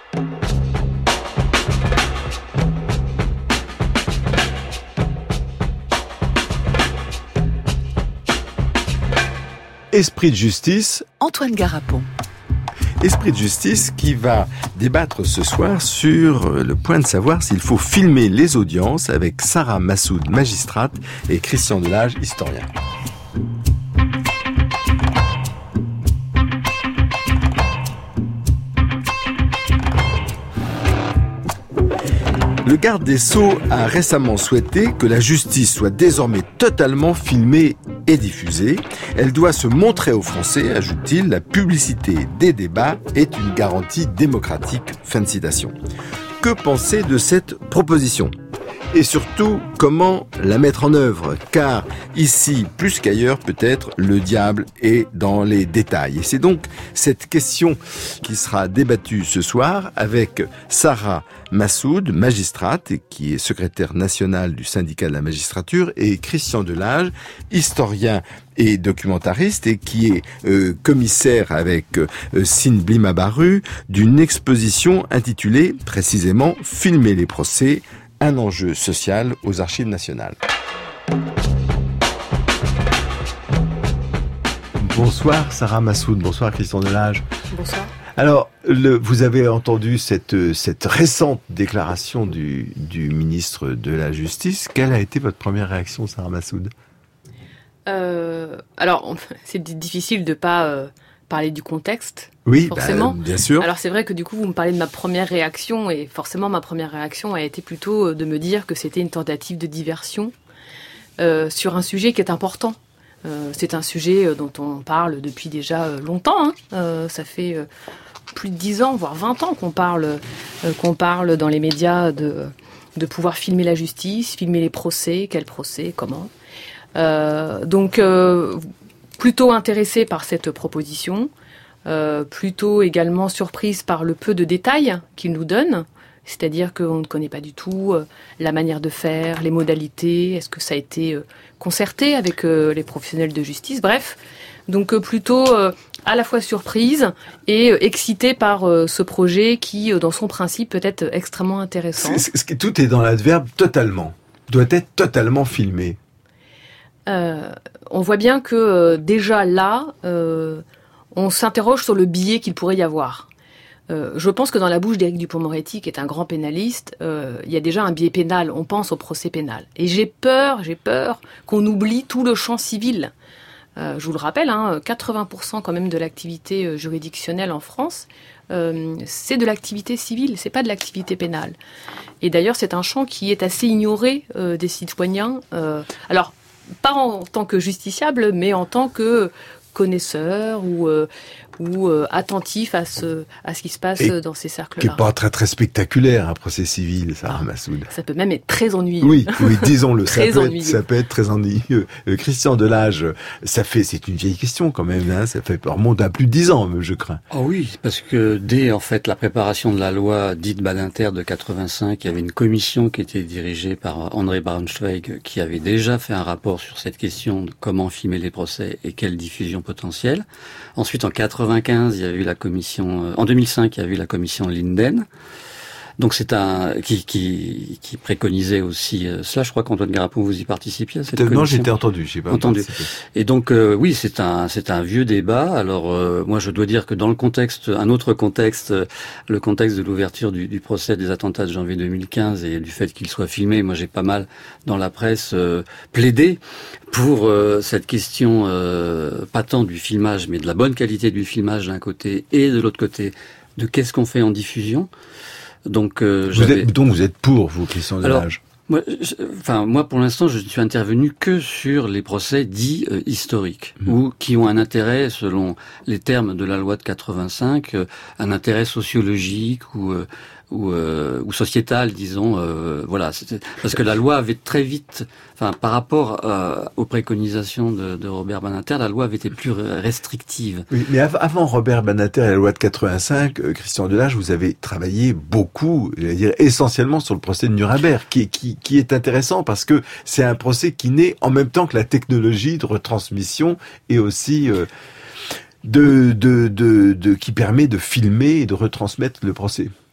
Esprit de justice, Antoine Garapon. Esprit de justice qui va débattre ce soir sur le point de savoir s'il faut filmer les audiences avec Sarah Massoud, magistrate, et Christian Delage, historien. Le garde des Sceaux a récemment souhaité que la justice soit désormais totalement filmée et diffusée. Elle doit se montrer aux Français, ajoute-t-il, la publicité des débats est une garantie démocratique. Fin de citation. Que penser de cette proposition ? Et surtout, comment la mettre en œuvre ? Car ici, plus qu'ailleurs, peut-être, le diable est dans les détails. Et c'est donc cette question qui sera débattue ce soir avec Sarah Massoud, magistrate, qui est secrétaire nationale du syndicat de la magistrature, et Christian Delage, historien et documentariste, et qui est commissaire avec Sine Blimabaru d'une exposition intitulée précisément « Filmer les procès ». Un enjeu social aux Archives nationales. Bonsoir Sarah Massoud, bonsoir Christian Delage. Bonsoir. Alors, vous avez entendu cette récente déclaration du ministre de la Justice. Quelle a été votre première réaction, Sarah Massoud ? Alors, c'est difficile de pas parler du contexte. Oui, forcément. Bien sûr. Alors c'est vrai que du coup vous me parlez de ma première réaction et forcément ma première réaction a été plutôt de me dire que c'était une tentative de diversion sur un sujet qui est important. C'est un sujet dont on parle depuis déjà longtemps. Ça fait plus de 10 ans, voire 20 ans qu'on parle dans les médias de pouvoir filmer la justice, filmer les procès, quel procès, comment. Donc plutôt intéressée par cette proposition. Plutôt également surprise par le peu de détails qu'il nous donne, c'est-à-dire qu'on ne connaît pas du tout la manière de faire, les modalités, est-ce que ça a été concerté avec les professionnels de justice, bref. Donc plutôt à la fois surprise et excitée par ce projet qui, dans son principe, peut être extrêmement intéressant. Tout est dans l'adverbe « totalement », doit être totalement filmé. On voit bien que déjà là... on s'interroge sur le biais qu'il pourrait y avoir. Je pense que dans la bouche d'Éric Dupond-Moretti, qui est un grand pénaliste, il y a déjà un biais pénal. On pense au procès pénal. Et j'ai peur qu'on oublie tout le champ civil. Je vous le rappelle, 80% quand même de l'activité juridictionnelle en France, c'est de l'activité civile, c'est pas de l'activité pénale. Et d'ailleurs, c'est un champ qui est assez ignoré des citoyens. Alors, pas en tant que justiciable, mais en tant que connaisseur ou attentif à ce qui se passe dans ces cercles-là. Qui n'est pas très très spectaculaire, un procès civil, Sarah Massoud. Ça peut même être très ennuyeux. Oui, disons-le, ça peut être très ennuyeux. Christian Delage, c'est une vieille question quand même, ça remonte à plus de 10 ans, je crains. Ah oui, parce que dès en fait la préparation de la loi dite Badinter de 85, il y avait une commission qui était dirigée par André Braunschweig, qui avait déjà fait un rapport sur cette question de comment filmer les procès et quelle diffusion potentielle. Ensuite, en 95, il y a eu la commission. En 2005, il y a eu la commission Linden. Donc c'est qui préconisait aussi cela. Je crois qu'Antoine Garapon, vous y participiez à cette commission. Non, j'étais entendu, j'ai pas entendu. Et donc oui, c'est un vieux débat. Alors moi, je dois dire que dans un autre contexte, le contexte de l'ouverture du procès des attentats de janvier 2015 et du fait qu'il soit filmé, moi j'ai pas mal dans la presse plaidé pour cette question pas tant du filmage, mais de la bonne qualité du filmage d'un côté et de l'autre côté de qu'est-ce qu'on fait en diffusion. Donc, vous êtes pour, vous, Christian Delage? Moi, pour l'instant, je ne suis intervenu que sur les procès dits historiques, ou qui ont un intérêt, selon les termes de la loi de 85, un intérêt sociologique ou sociétal, disons. Voilà, parce que la loi avait très vite, par rapport aux préconisations de Robert Badinter, la loi avait été plus restrictive. Oui, mais avant Robert Badinter et la loi de 85, Christian Delage, vous avez travaillé beaucoup, je vais dire essentiellement sur le procès de Nuremberg, qui est intéressant parce que c'est un procès qui naît en même temps que la technologie de retransmission et aussi qui permet de filmer et de retransmettre le procès.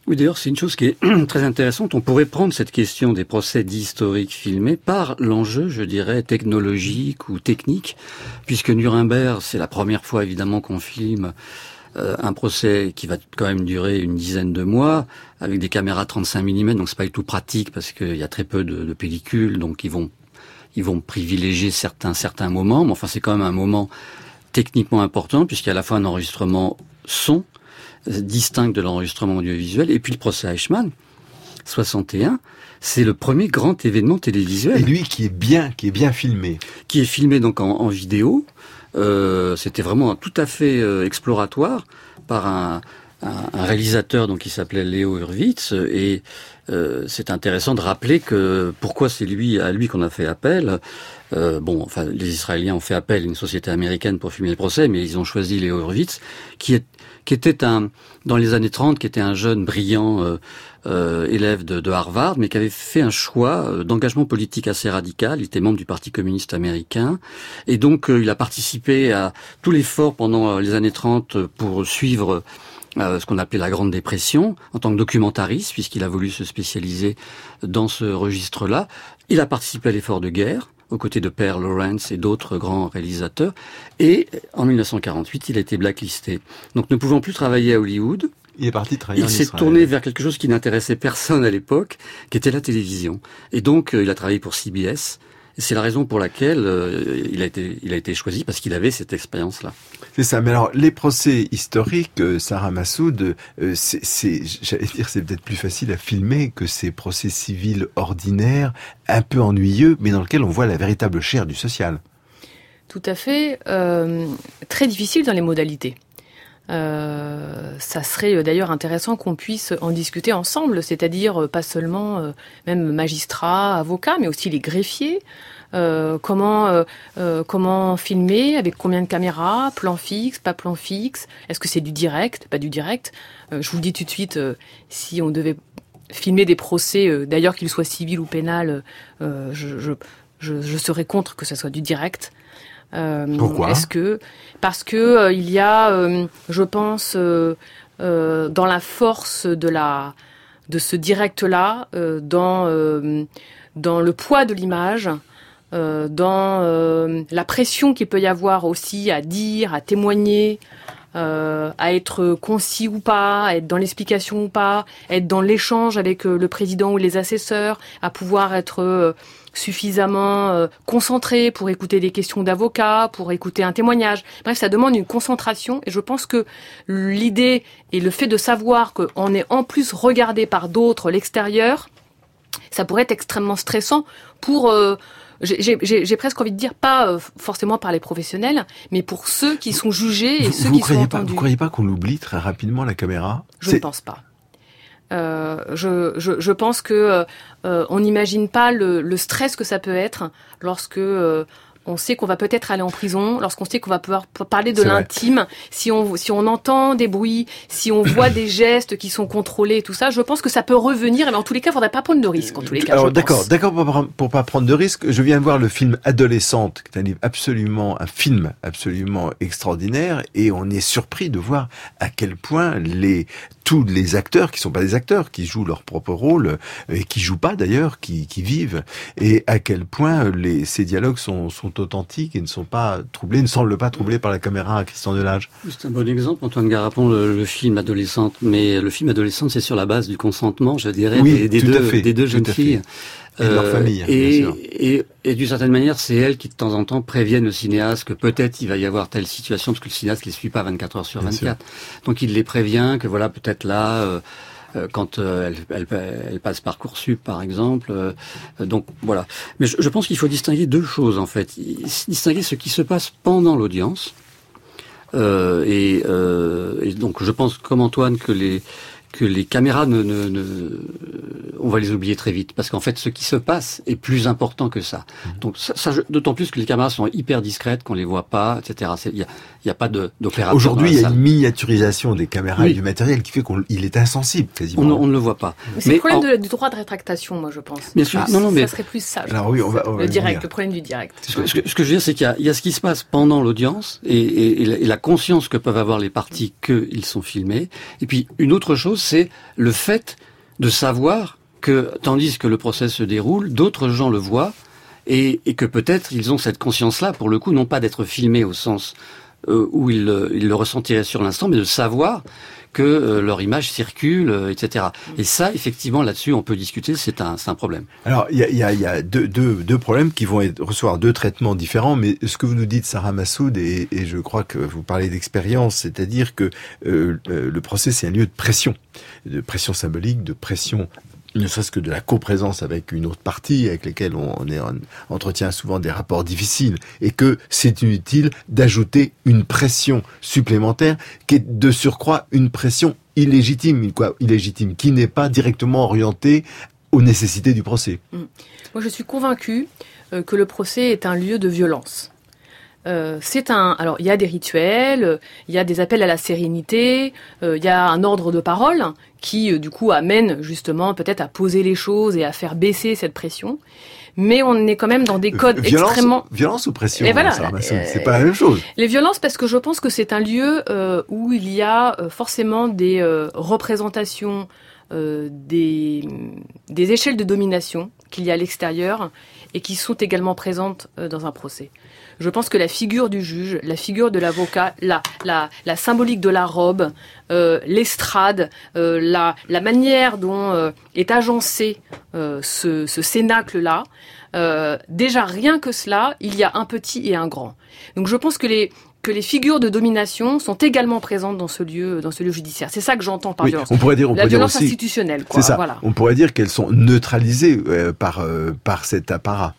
Oui, d'ailleurs, c'est une chose qui est très intéressante. On pourrait prendre cette question des procès dits historiques filmés par l'enjeu, je dirais, technologique ou technique, puisque Nuremberg, c'est la première fois, évidemment, qu'on filme un procès qui va quand même durer une dizaine de mois, avec des caméras 35 mm, donc c'est pas du tout pratique, parce qu'il y a très peu de pellicules, donc ils vont privilégier certains moments, mais enfin, c'est quand même un moment techniquement important, puisqu'il y a à la fois un enregistrement son, distinct de l'enregistrement audiovisuel, et puis le procès Eichmann, 61, c'est le premier grand événement télévisuel. Et lui qui est bien filmé. Qui est filmé donc en vidéo. C'était vraiment tout à fait exploratoire par un réalisateur donc qui s'appelait Leo Hurwitz, et c'est intéressant de rappeler que pourquoi c'est à lui qu'on a fait appel. Les Israéliens ont fait appel à une société américaine pour filmer le procès, mais ils ont choisi Leo Hurwitz, qui était dans les années 30, qui était un jeune brillant élève de Harvard, mais qui avait fait un choix d'engagement politique assez radical. Il était membre du Parti communiste américain, et donc il a participé à tout l'effort pendant les années 30 pour suivre ce qu'on appelait la Grande Dépression, en tant que documentariste, puisqu'il a voulu se spécialiser dans ce registre-là. Il a participé à l'effort de guerre, aux côtés de Per Lawrence et d'autres grands réalisateurs. Et en 1948, il a été blacklisté. Donc ne pouvant plus travailler à Hollywood, il est parti travailler en Israël. Il s'est tourné vers quelque chose qui n'intéressait personne à l'époque, qui était la télévision. Et donc il a travaillé pour CBS. Et c'est la raison pour laquelle il a été choisi, parce qu'il avait cette expérience-là. C'est ça. Mais alors, les procès historiques, Sarah Massoud, j'allais dire, c'est peut-être plus facile à filmer que ces procès civils ordinaires, un peu ennuyeux, mais dans lesquels on voit la véritable chair du social. Tout à fait. Très difficile dans les modalités. Ça serait d'ailleurs intéressant qu'on puisse en discuter ensemble, c'est-à-dire pas seulement même magistrats, avocats, mais aussi les greffiers. Comment filmer, avec combien de caméras, plan fixe, pas plan fixe, est-ce que c'est du direct, pas du direct. Je vous le dis tout de suite, si on devait filmer des procès, d'ailleurs qu'ils soient civils ou pénals, je serais contre que ça soit du direct. Pourquoi ? Parce que il y a, je pense, dans la force de ce direct-là, dans le poids de l'image, dans la pression qu'il peut y avoir aussi à dire, à témoigner, à être concis ou pas, à être dans l'explication ou pas, à être dans l'échange avec le président ou les assesseurs, à pouvoir être suffisamment concentré pour écouter des questions d'avocats, pour écouter un témoignage. Bref, ça demande une concentration, et je pense que l'idée et le fait de savoir qu'on est en plus regardé par d'autres, l'extérieur, ça pourrait être extrêmement stressant pour... J'ai presque envie de dire, pas forcément par les professionnels, mais pour ceux qui sont jugés et ceux qui sont entendus. Vous croyez pas qu'on oublie très rapidement la caméra ? Je ne pense pas. Je pense que on n'imagine pas le stress que ça peut être lorsque on sait qu'on va peut-être aller en prison, lorsqu'on sait qu'on va pouvoir parler de l'intime, si on entend des bruits, si on voit des gestes qui sont contrôlés, tout ça, je pense que ça peut revenir, mais en tous les cas, il ne faudrait pas prendre de risques, en tous les cas. Alors d'accord, pour pas prendre de risques, je viens de voir le film Adolescente, qui est un film absolument extraordinaire, et on est surpris de voir à quel point tous les acteurs, qui sont pas des acteurs, qui jouent leur propre rôle, et qui jouent pas d'ailleurs, qui vivent, et à quel point ces dialogues sont authentiques et ne semblent pas troublés par la caméra à Christian Delage. C'est un bon exemple, Antoine Garapon, le film Adolescente, mais le film Adolescente, c'est sur la base du consentement, je dirais, des deux jeunes filles. Et de leur famille, bien sûr. Et d'une certaine manière, c'est elles qui, de temps en temps, préviennent le cinéaste que peut-être il va y avoir telle situation, parce que le cinéaste les suit pas 24 heures sur 24. Donc il les prévient que voilà, peut-être là, quand elle passe Parcoursup, par exemple. Donc voilà. Mais je pense qu'il faut distinguer deux choses, en fait. Distinguer ce qui se passe pendant l'audience. Et donc je pense, comme Antoine, que les caméras on va les oublier très vite, parce qu'en fait ce qui se passe est plus important que ça. Donc ça d'autant plus que les caméras sont hyper discrètes, qu'on les voit pas, etc. Il y a pas d'opérateur. Aujourd'hui, il y a une miniaturisation des caméras et du matériel qui fait qu'il est insensible quasiment. On ne le voit pas. C'est le problème du droit de rétractation, moi je pense. Bien sûr, ça serait plus ça. Alors oui, on va le problème du direct. Ce que je veux dire, c'est qu'il y a ce qui se passe pendant l'audience et la conscience que peuvent avoir les parties qu'ils sont filmés. Et puis une autre chose, c'est le fait de savoir que, tandis que le procès se déroule, d'autres gens le voient, et que peut-être ils ont cette conscience-là, pour le coup, non pas d'être filmés au sens où ils le ressentiraient sur l'instant, mais de savoir que leur image circule, etc. Et ça, effectivement, là-dessus, on peut discuter, c'est un problème. Alors, il y a deux problèmes qui vont recevoir deux traitements différents, mais ce que vous nous dites, Sarah Massoud, et je crois que vous parlez d'expérience, c'est-à-dire que le procès, c'est un lieu de pression symbolique, de pression ne serait-ce que de la coprésence avec une autre partie avec laquelle on entretient souvent des rapports difficiles, et que c'est inutile d'ajouter une pression supplémentaire qui est de surcroît une pression illégitime, qui n'est pas directement orientée aux nécessités du procès. Moi, je suis convaincue que le procès est un lieu de violence. Alors, il y a des rituels, il y a des appels à la sérénité, il y a un ordre de parole qui, du coup, amène justement peut-être à poser les choses et à faire baisser cette pression. Mais on est quand même dans des codes extrêmement... Violence ou pression, et voilà, c'est pas la même chose. Les violences, parce que je pense que c'est un lieu où il y a forcément des représentations, des échelles de domination qu'il y a à l'extérieur et qui sont également présentes dans un procès. Je pense que la figure du juge, la figure de l'avocat, la symbolique de la robe, l'estrade, la manière dont est agencé ce cénacle-là, déjà rien que cela, il y a un petit et un grand. Donc je pense que les figures de domination sont également présentes dans ce lieu judiciaire. C'est ça que j'entends par violence. On pourrait dire violence aussi, institutionnelle, quoi. C'est ça. Voilà. On pourrait dire qu'elles sont neutralisées par cet apparat.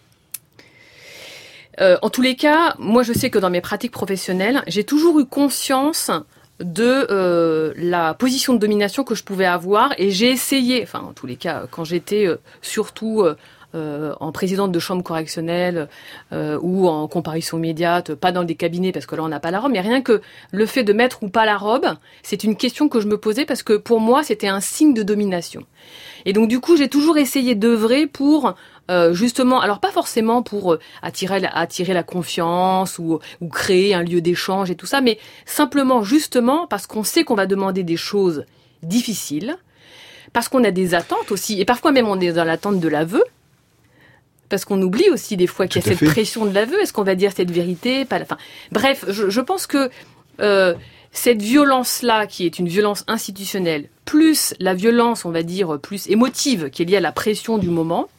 En tous les cas, moi je sais que dans mes pratiques professionnelles, j'ai toujours eu conscience de la position de domination que je pouvais avoir, et j'ai essayé, enfin en tous les cas, quand j'étais surtout en présidente de chambre correctionnelle ou en comparution immédiate, pas dans des cabinets parce que là on n'a pas la robe, mais rien que le fait de mettre ou pas la robe, c'est une question que je me posais parce que pour moi c'était un signe de domination. Et donc du coup j'ai toujours essayé d'œuvrer pour justement, alors pas forcément pour attirer la confiance ou créer un lieu d'échange et tout ça, mais simplement justement parce qu'on sait qu'on va demander des choses difficiles, parce qu'on a des attentes aussi, et parfois même on est dans l'attente de l'aveu, parce qu'on oublie aussi des fois qu'il y a cette pression de l'aveu. Est-ce qu'on va dire cette vérité, pas la fin. Bref, je pense que cette violence-là, qui est une violence institutionnelle, plus la violence, on va dire, plus émotive, qui est liée à la pression du moment,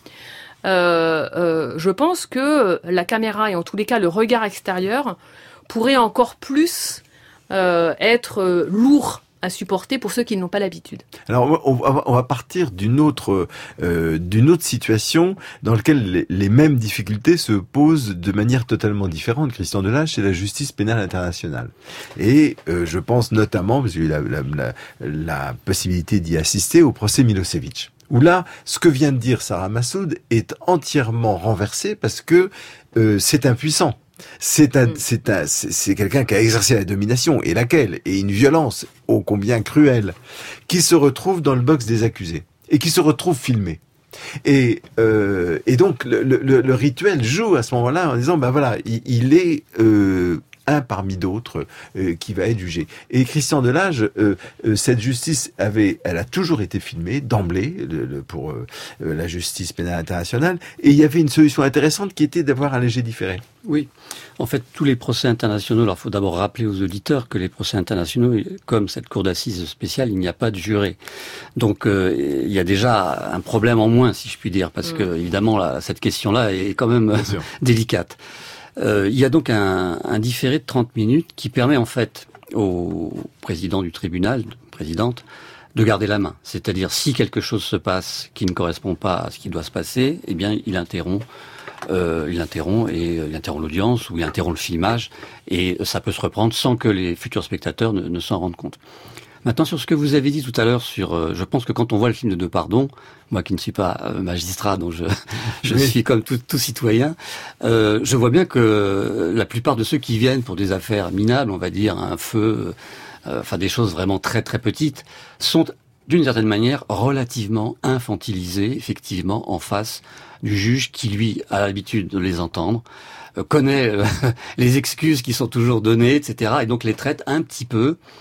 je pense que la caméra, et en tous les cas le regard extérieur, pourrait encore plus être lourd à supporter pour ceux qui n'ont pas l'habitude. Alors on va partir d'une autre situation dans laquelle les mêmes difficultés se posent de manière totalement différente. Christian Delage, c'est la justice pénale internationale. Et je pense notamment, parce que j'ai eu la possibilité d'y assister, au procès Milosevic. Où là, ce que vient de dire Sarah Massoud est entièrement renversé parce que c'est impuissant. C'est quelqu'un qui a exercé la domination, et laquelle, et une violence ô combien cruelle, qui se retrouve dans le box des accusés et qui se retrouve filmé. Et donc le rituel joue à ce moment-là en disant ben voilà, il est un parmi d'autres qui va être jugé. Et Christian Delage, cette justice elle a toujours été filmée d'emblée pour la justice pénale internationale, et il y avait une solution intéressante qui était d'avoir un léger différé. Oui, en fait, tous les procès internationaux, alors il faut d'abord rappeler aux auditeurs que les procès internationaux, comme cette cour d'assises spéciale, il n'y a pas de juré. Donc il y a déjà un problème en moins, si je puis dire, parce que évidemment cette question-là est quand même délicate. Il y a donc un différé de 30 minutes qui permet en fait au président du tribunal, présidente, de garder la main. C'est-à-dire si quelque chose se passe qui ne correspond pas à ce qui doit se passer, eh bien il interrompt l'audience, ou il interrompt le filmage, et ça peut se reprendre sans que les futurs spectateurs ne s'en rendent compte. Maintenant, sur ce que vous avez dit tout à l'heure je pense que quand on voit le film de Depardon, moi qui ne suis pas magistrat, donc je suis comme tout citoyen, je vois bien que la plupart de ceux qui viennent pour des affaires minables, on va dire un feu, des choses vraiment très très petites, sont d'une certaine manière relativement infantilisés, effectivement, en face du juge qui, lui, a l'habitude de les entendre, connaît les excuses qui sont toujours données, etc., et donc les traite un petit peu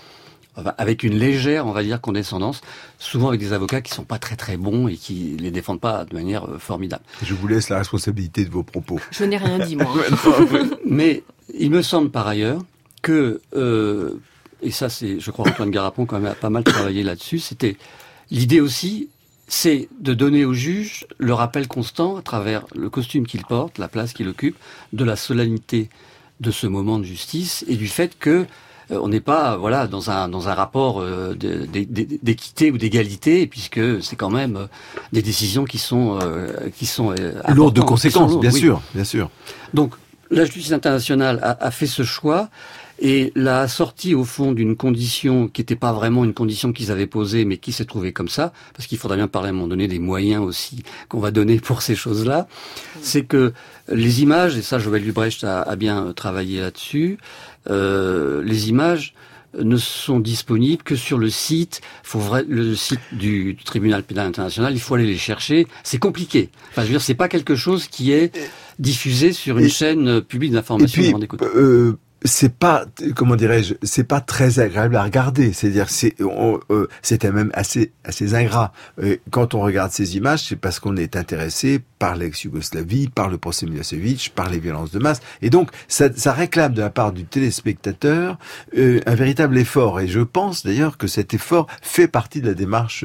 avec une légère, on va dire, condescendance, souvent avec des avocats qui sont pas très très bons et qui les défendent pas de manière formidable. Je vous laisse la responsabilité de vos propos. Je n'ai rien dit, moi. Mais il me semble par ailleurs que, et ça je crois Antoine Garapon quand même a pas mal travaillé là-dessus, c'était l'idée aussi, c'est de donner au juge le rappel constant à travers le costume qu'il porte, la place qu'il occupe, de la solennité de ce moment de justice et du fait que on n'est pas dans un rapport d'équité ou d'égalité, puisque c'est quand même des décisions qui sont lourdes de conséquences, bien sûr. Donc la justice internationale a fait ce choix et l'a assorti au fond d'une condition qui n'était pas vraiment une condition qu'ils avaient posée, mais qui s'est trouvée comme ça, parce qu'il faudra bien parler à un moment donné des moyens aussi qu'on va donner pour ces choses-là. C'est que les images, et ça Joël Lubrecht a bien travaillé là-dessus, les images ne sont disponibles que sur le site. Le site du tribunal pénal international, il faut aller les chercher. C'est compliqué. Enfin, je veux dire, c'est pas quelque chose qui est diffusé sur une chaîne publique d'information. Et puis, c'est pas, comment dirais-je, c'est pas très agréable à regarder. C'est-à-dire, c'était même assez ingrat. Quand on regarde ces images, c'est parce qu'on est intéressé par l'ex-Yougoslavie, par le procès Milosevic, par les violences de masse. Et donc, ça réclame de la part du téléspectateur un véritable effort. Et je pense d'ailleurs que cet effort fait partie de la démarche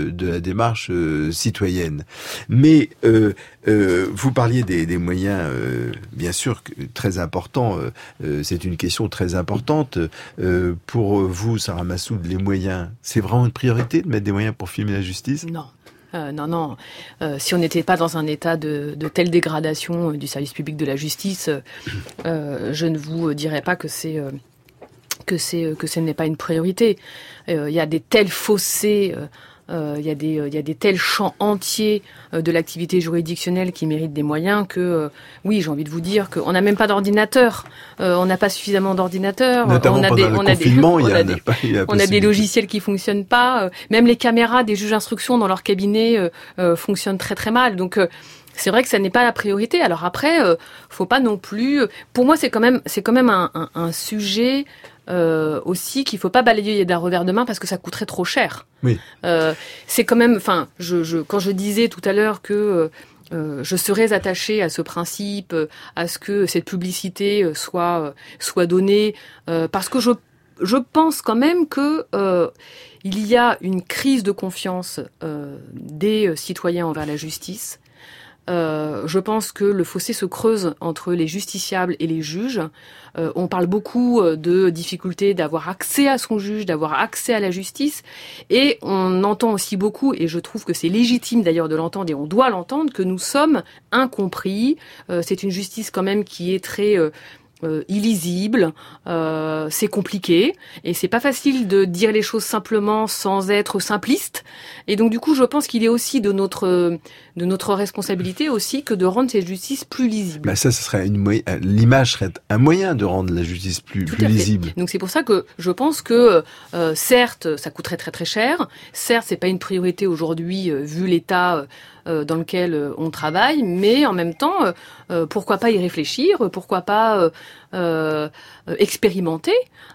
citoyenne. Mais vous parliez des moyens, bien sûr, très importants. C'est une question très importante. Pour vous, Sarah Massoud, les moyens, c'est vraiment une priorité de mettre des moyens pour filmer la justice ? Non. Non. Si on n'était pas dans un état de telle dégradation du service public de la justice, je ne vous dirais pas que ce n'est pas une priorité. Il y a des tels fossés. Il y a des tels champs entiers de l'activité juridictionnelle qui méritent des moyens que, oui, j'ai envie de vous dire qu'on n'a même pas d'ordinateur. On n'a pas suffisamment d'ordinateurs. Notamment on a des logiciels qui fonctionnent pas. Même les caméras des juges d'instruction dans leur cabinet fonctionnent très très mal. Donc c'est vrai que ça n'est pas la priorité. Alors après, faut pas non plus. Pour moi, c'est quand même un sujet. Aussi qu'il faut pas balayer d'un revers de main parce que ça coûterait trop cher. Oui. C'est quand même, enfin, quand je disais tout à l'heure que je serais attachée à ce principe, à ce que cette publicité soit donnée, parce que je pense quand même que il y a une crise de confiance des citoyens envers la justice. Je pense que le fossé se creuse entre les justiciables et les juges. On parle beaucoup de difficultés d'avoir accès à son juge, d'avoir accès à la justice. Et on entend aussi beaucoup, et je trouve que c'est légitime d'ailleurs de l'entendre, et on doit l'entendre, que nous sommes incompris. C'est une justice quand même qui est très illisible, c'est compliqué et c'est pas facile de dire les choses simplement sans être simpliste. Et donc du coup, je pense qu'il est aussi de notre responsabilité aussi que de rendre cette justice plus lisible. Ça serait l'image serait un moyen de rendre la justice plus lisible. Donc c'est pour ça que je pense que certes, ça coûterait très très cher. Certes, c'est pas une priorité aujourd'hui vu l'état dans lequel on travaille, mais en même temps, pourquoi pas y réfléchir, pourquoi pas expérimenter,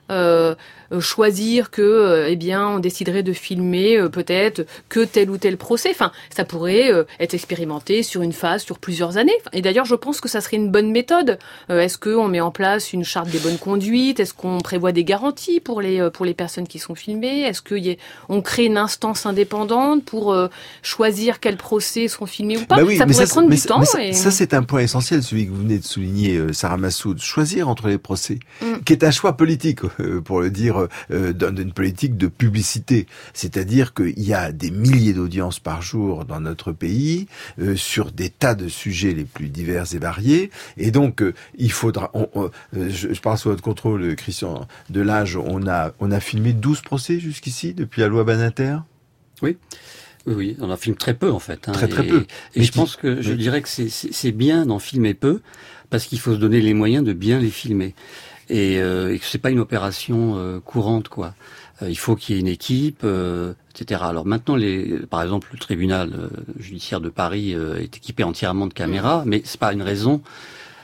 choisir que, on déciderait de filmer peut-être que tel ou tel procès. Enfin, ça pourrait être expérimenté sur une phase, sur plusieurs années. Et d'ailleurs, je pense que ça serait une bonne méthode. Est-ce qu'on met en place une charte des bonnes conduites ? Est-ce qu'on prévoit des garanties pour les personnes qui sont filmées ? Est-ce qu'on crée une instance indépendante pour choisir quels procès seront filmés ou pas ? Ça pourrait prendre du temps. Ça, c'est un point essentiel, celui que vous venez de souligner, Sarah Massoud. Choisir entre les procès, qui est un choix politique, pour le dire, d'une politique de publicité. C'est-à-dire qu'il y a des milliers d'audiences par jour dans notre pays, sur des tas de sujets les plus divers et variés. Et donc, il faudra... je parle sous votre contrôle, Christian Delage, on a filmé 12 procès jusqu'ici, depuis la loi Badinter ? Oui, on en filme très peu en fait. Très peu. Et je pense que je dirais que c'est bien d'en filmer peu, parce qu'il faut se donner les moyens de bien les filmer. Et que c'est pas une opération courante, quoi. Il faut qu'il y ait une équipe, etc. Alors maintenant, par exemple, le tribunal judiciaire de Paris est équipé entièrement de caméras, mais c'est pas une raison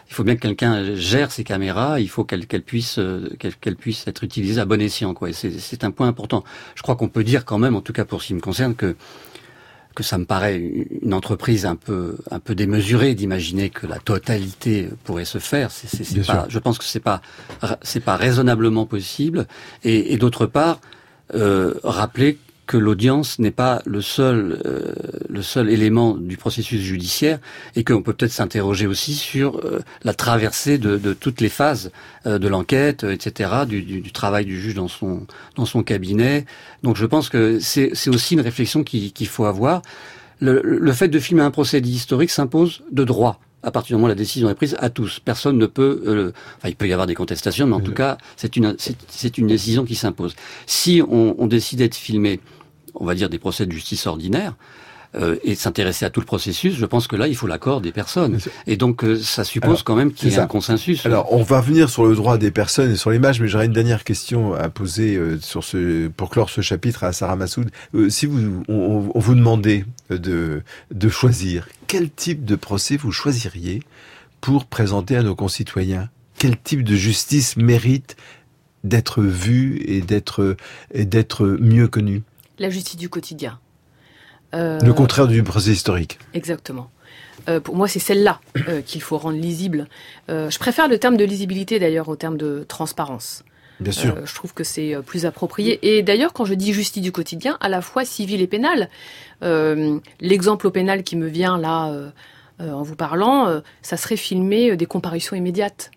il faut bien que quelqu'un gère ces caméras, il faut qu'elles puissent être utilisées à bon escient, quoi. Et c'est un point important. Je crois qu'on peut dire quand même, en tout cas pour ce qui me concerne, que ça me paraît une entreprise un peu démesurée d'imaginer que la totalité pourrait se faire. Je pense que c'est pas raisonnablement possible. Et d'autre part, rappeler que l'audience n'est pas le seul élément du processus judiciaire et qu'on peut peut-être s'interroger aussi sur la traversée de toutes les phases de l'enquête, etc., du travail du juge dans son cabinet. Donc je pense que c'est aussi une réflexion qu'il faut avoir. Le fait de filmer un procédé historique s'impose de droit. À partir du moment où la décision est prise, à tous. Personne ne peut... il peut y avoir des contestations, mais en tout cas, c'est une décision qui s'impose. Si on décidait de filmer, on va dire, des procès de justice ordinaire, et s'intéresser à tout le processus, je pense que là, il faut l'accord des personnes. Et donc, ça suppose quand même qu'il y ait un consensus. Alors, on va revenir sur le droit des personnes et sur l'image, mais j'aurais une dernière question à poser pour clore ce chapitre à Sarah Massoud. Si on vous demandait de choisir, quel type de procès vous choisiriez pour présenter à nos concitoyens? Quel type de justice mérite d'être vue et d'être mieux connue? La justice du quotidien. Le contraire du procès historique. Exactement. Pour moi, c'est celle-là qu'il faut rendre lisible. Je préfère le terme de lisibilité, d'ailleurs, au terme de transparence. Bien sûr. Je trouve que c'est plus approprié. Et d'ailleurs, quand je dis justice du quotidien, à la fois civile et pénale, l'exemple au pénal qui me vient là, en vous parlant, ça serait filmer des comparutions immédiates.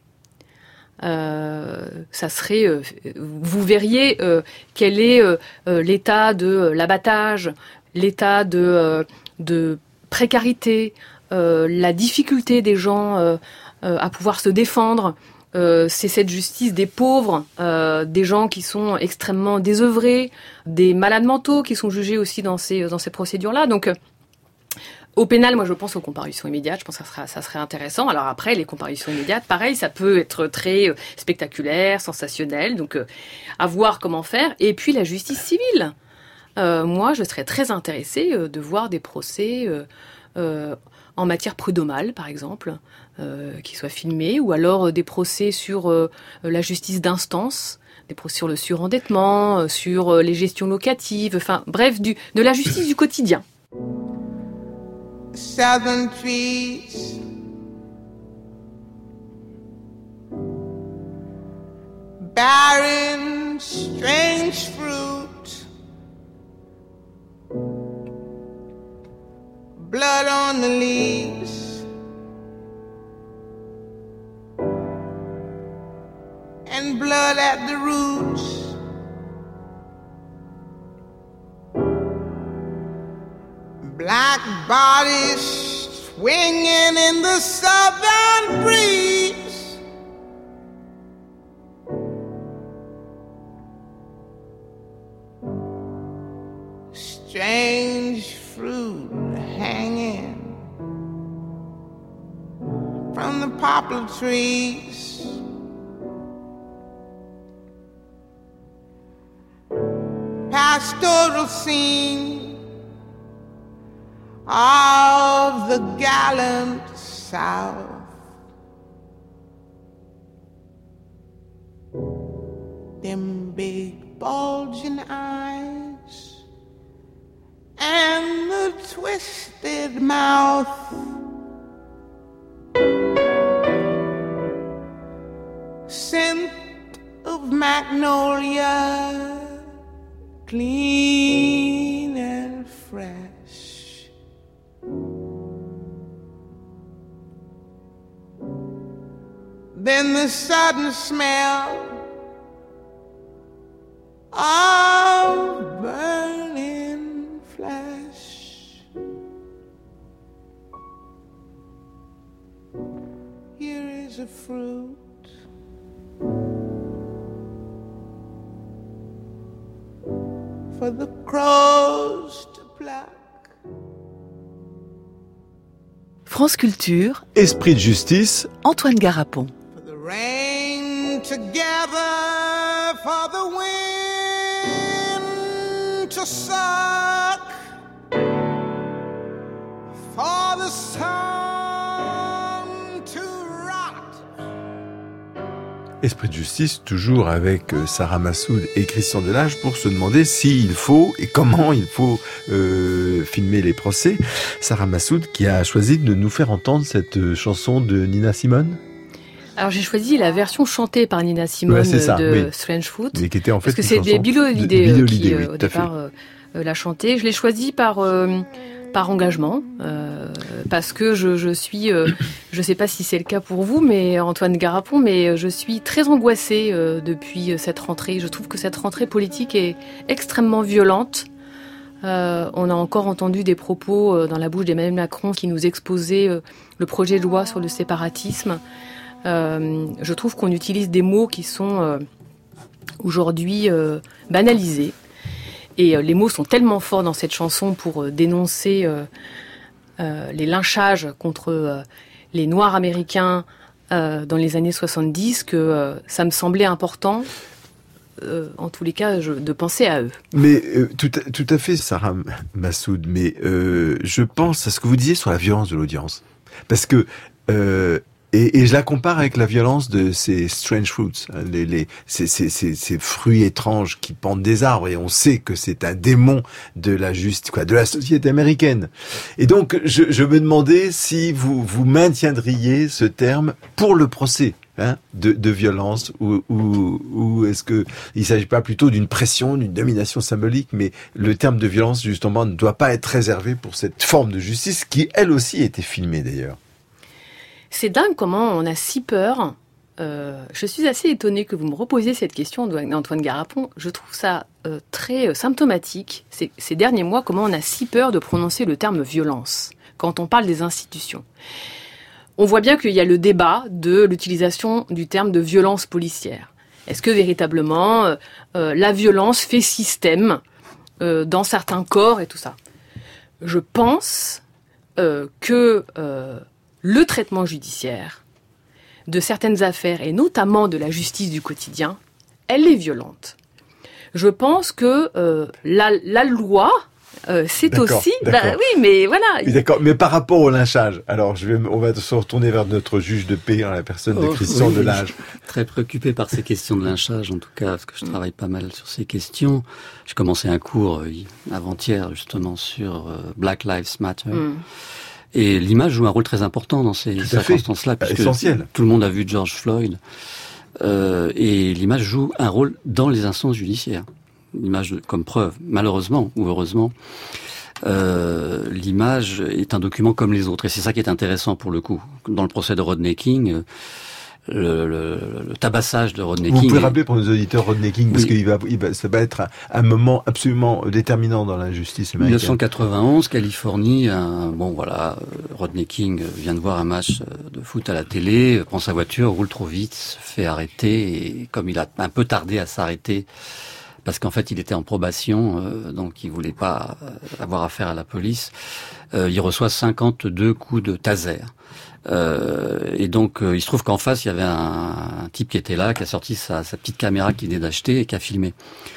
Ça serait, vous verriez quel est l'état de l'abattage, l'état de précarité, la difficulté des gens à pouvoir se défendre. C'est cette justice des pauvres, des gens qui sont extrêmement désœuvrés, des malades mentaux qui sont jugés aussi dans ces procédures-là. Donc, au pénal, moi, je pense aux comparutions immédiates. Je pense que ça serait intéressant. Alors après, les comparutions immédiates, pareil, ça peut être très spectaculaire, sensationnel. Donc, à voir comment faire. Et puis, la justice civile. Moi, je serais très intéressée de voir des procès en matière prud'homale, par exemple, qui soient filmés, ou alors des procès sur la justice d'instance, des procès sur le surendettement, sur les gestions locatives, enfin, bref, de la justice du quotidien. Southern trees, barren, strange fruit, blood on the leaves, and blood at the roots. Black bodies swinging in the southern breeze. Strange fruit hanging from the poplar trees. Pastoral scene of the gallant South. Them big bulging eyes and the twisted mouth. Scent of magnolia, clean and fresh. Then the sudden smell of burning flesh. Here is a fruit for the crows to pluck. France Culture, Esprit de justice, Antoine Garapon. For the rain together, for the wind to suck, for the sun to rock. Esprit de justice, toujours avec Sarah Massoud et Christian Delage, pour se demander s'il faut et comment il faut filmer les procès. Sarah Massoud qui a choisi de nous faire entendre cette chanson de Nina Simone. Alors j'ai choisi la version chantée par Nina Simone Strange Fruit, mais qui était en fait parce que c'est Billie Holiday qui oui, au départ l'a chantée. Je l'ai choisi par engagement, parce que je suis, je sais pas si c'est le cas pour vous, mais Antoine Garapon, mais je suis très angoissée depuis cette rentrée. Je trouve que cette rentrée politique est extrêmement violente. On a encore entendu des propos dans la bouche d'Emmanuel Macron qui nous exposait le projet de loi sur le séparatisme. Je trouve qu'on utilise des mots qui sont aujourd'hui banalisés. Et les mots sont tellement forts dans cette chanson pour dénoncer les lynchages contre les Noirs américains dans les années 70 que ça me semblait important, en tous les cas, de penser à eux. Mais tout à fait, Sarah Massoud, mais je pense à ce que vous disiez sur la violence de l'audience. Parce que... Et je la compare avec la violence de ces strange fruits, ces fruits étranges qui pendent des arbres, et on sait que c'est un démon de la de la société américaine. Et donc, je me demandais si vous maintiendriez ce terme pour le procès, de violence, ou est-ce que il s'agit pas plutôt d'une pression, d'une domination symbolique, mais le terme de violence, justement, ne doit pas être réservé pour cette forme de justice qui, elle aussi, était filmée d'ailleurs. C'est dingue comment on a si peur. Je suis assez étonnée que vous me reposiez cette question, Antoine Garapon. Je trouve ça très symptomatique, ces derniers mois, comment on a si peur de prononcer le terme violence quand on parle des institutions. On voit bien qu'il y a le débat de l'utilisation du terme de violence policière. Est-ce que véritablement la violence fait système dans certains corps et tout ça ? Je pense que... le traitement judiciaire de certaines affaires, et notamment de la justice du quotidien, elle est violente. Je pense que la loi, c'est aussi... oui, mais voilà. Oui, d'accord, mais par rapport au lynchage, alors on va se retourner vers notre juge de paix, la personne de Christian Delage. Très préoccupé par ces questions de lynchage, en tout cas, parce que je travaille pas mal sur ces questions. J'ai commencé un cours avant-hier, justement, sur Black Lives Matter. Et l'image joue un rôle très important dans ces circonstances-là, puisque essentiel. Tout le monde a vu George Floyd, et l'image joue un rôle dans les instances judiciaires. L'image comme preuve, malheureusement ou heureusement, l'image est un document comme les autres, et c'est ça qui est intéressant pour le coup. Dans le procès de Rodney King, le tabassage de Rodney King. Vous pouvez rappeler pour nos auditeurs Rodney King, parce que ça va être un moment absolument déterminant dans la justice américaine. 1991, Californie, Rodney King vient de voir un match de foot à la télé, prend sa voiture, roule trop vite, se fait arrêter, et comme il a un peu tardé à s'arrêter, parce qu'en fait il était en probation, donc il voulait pas avoir affaire à la police, il reçoit 52 coups de taser. Et donc il se trouve qu'en face il y avait un type qui était là, qui a sorti sa petite caméra qu'il venait d'acheter et qui a filmé.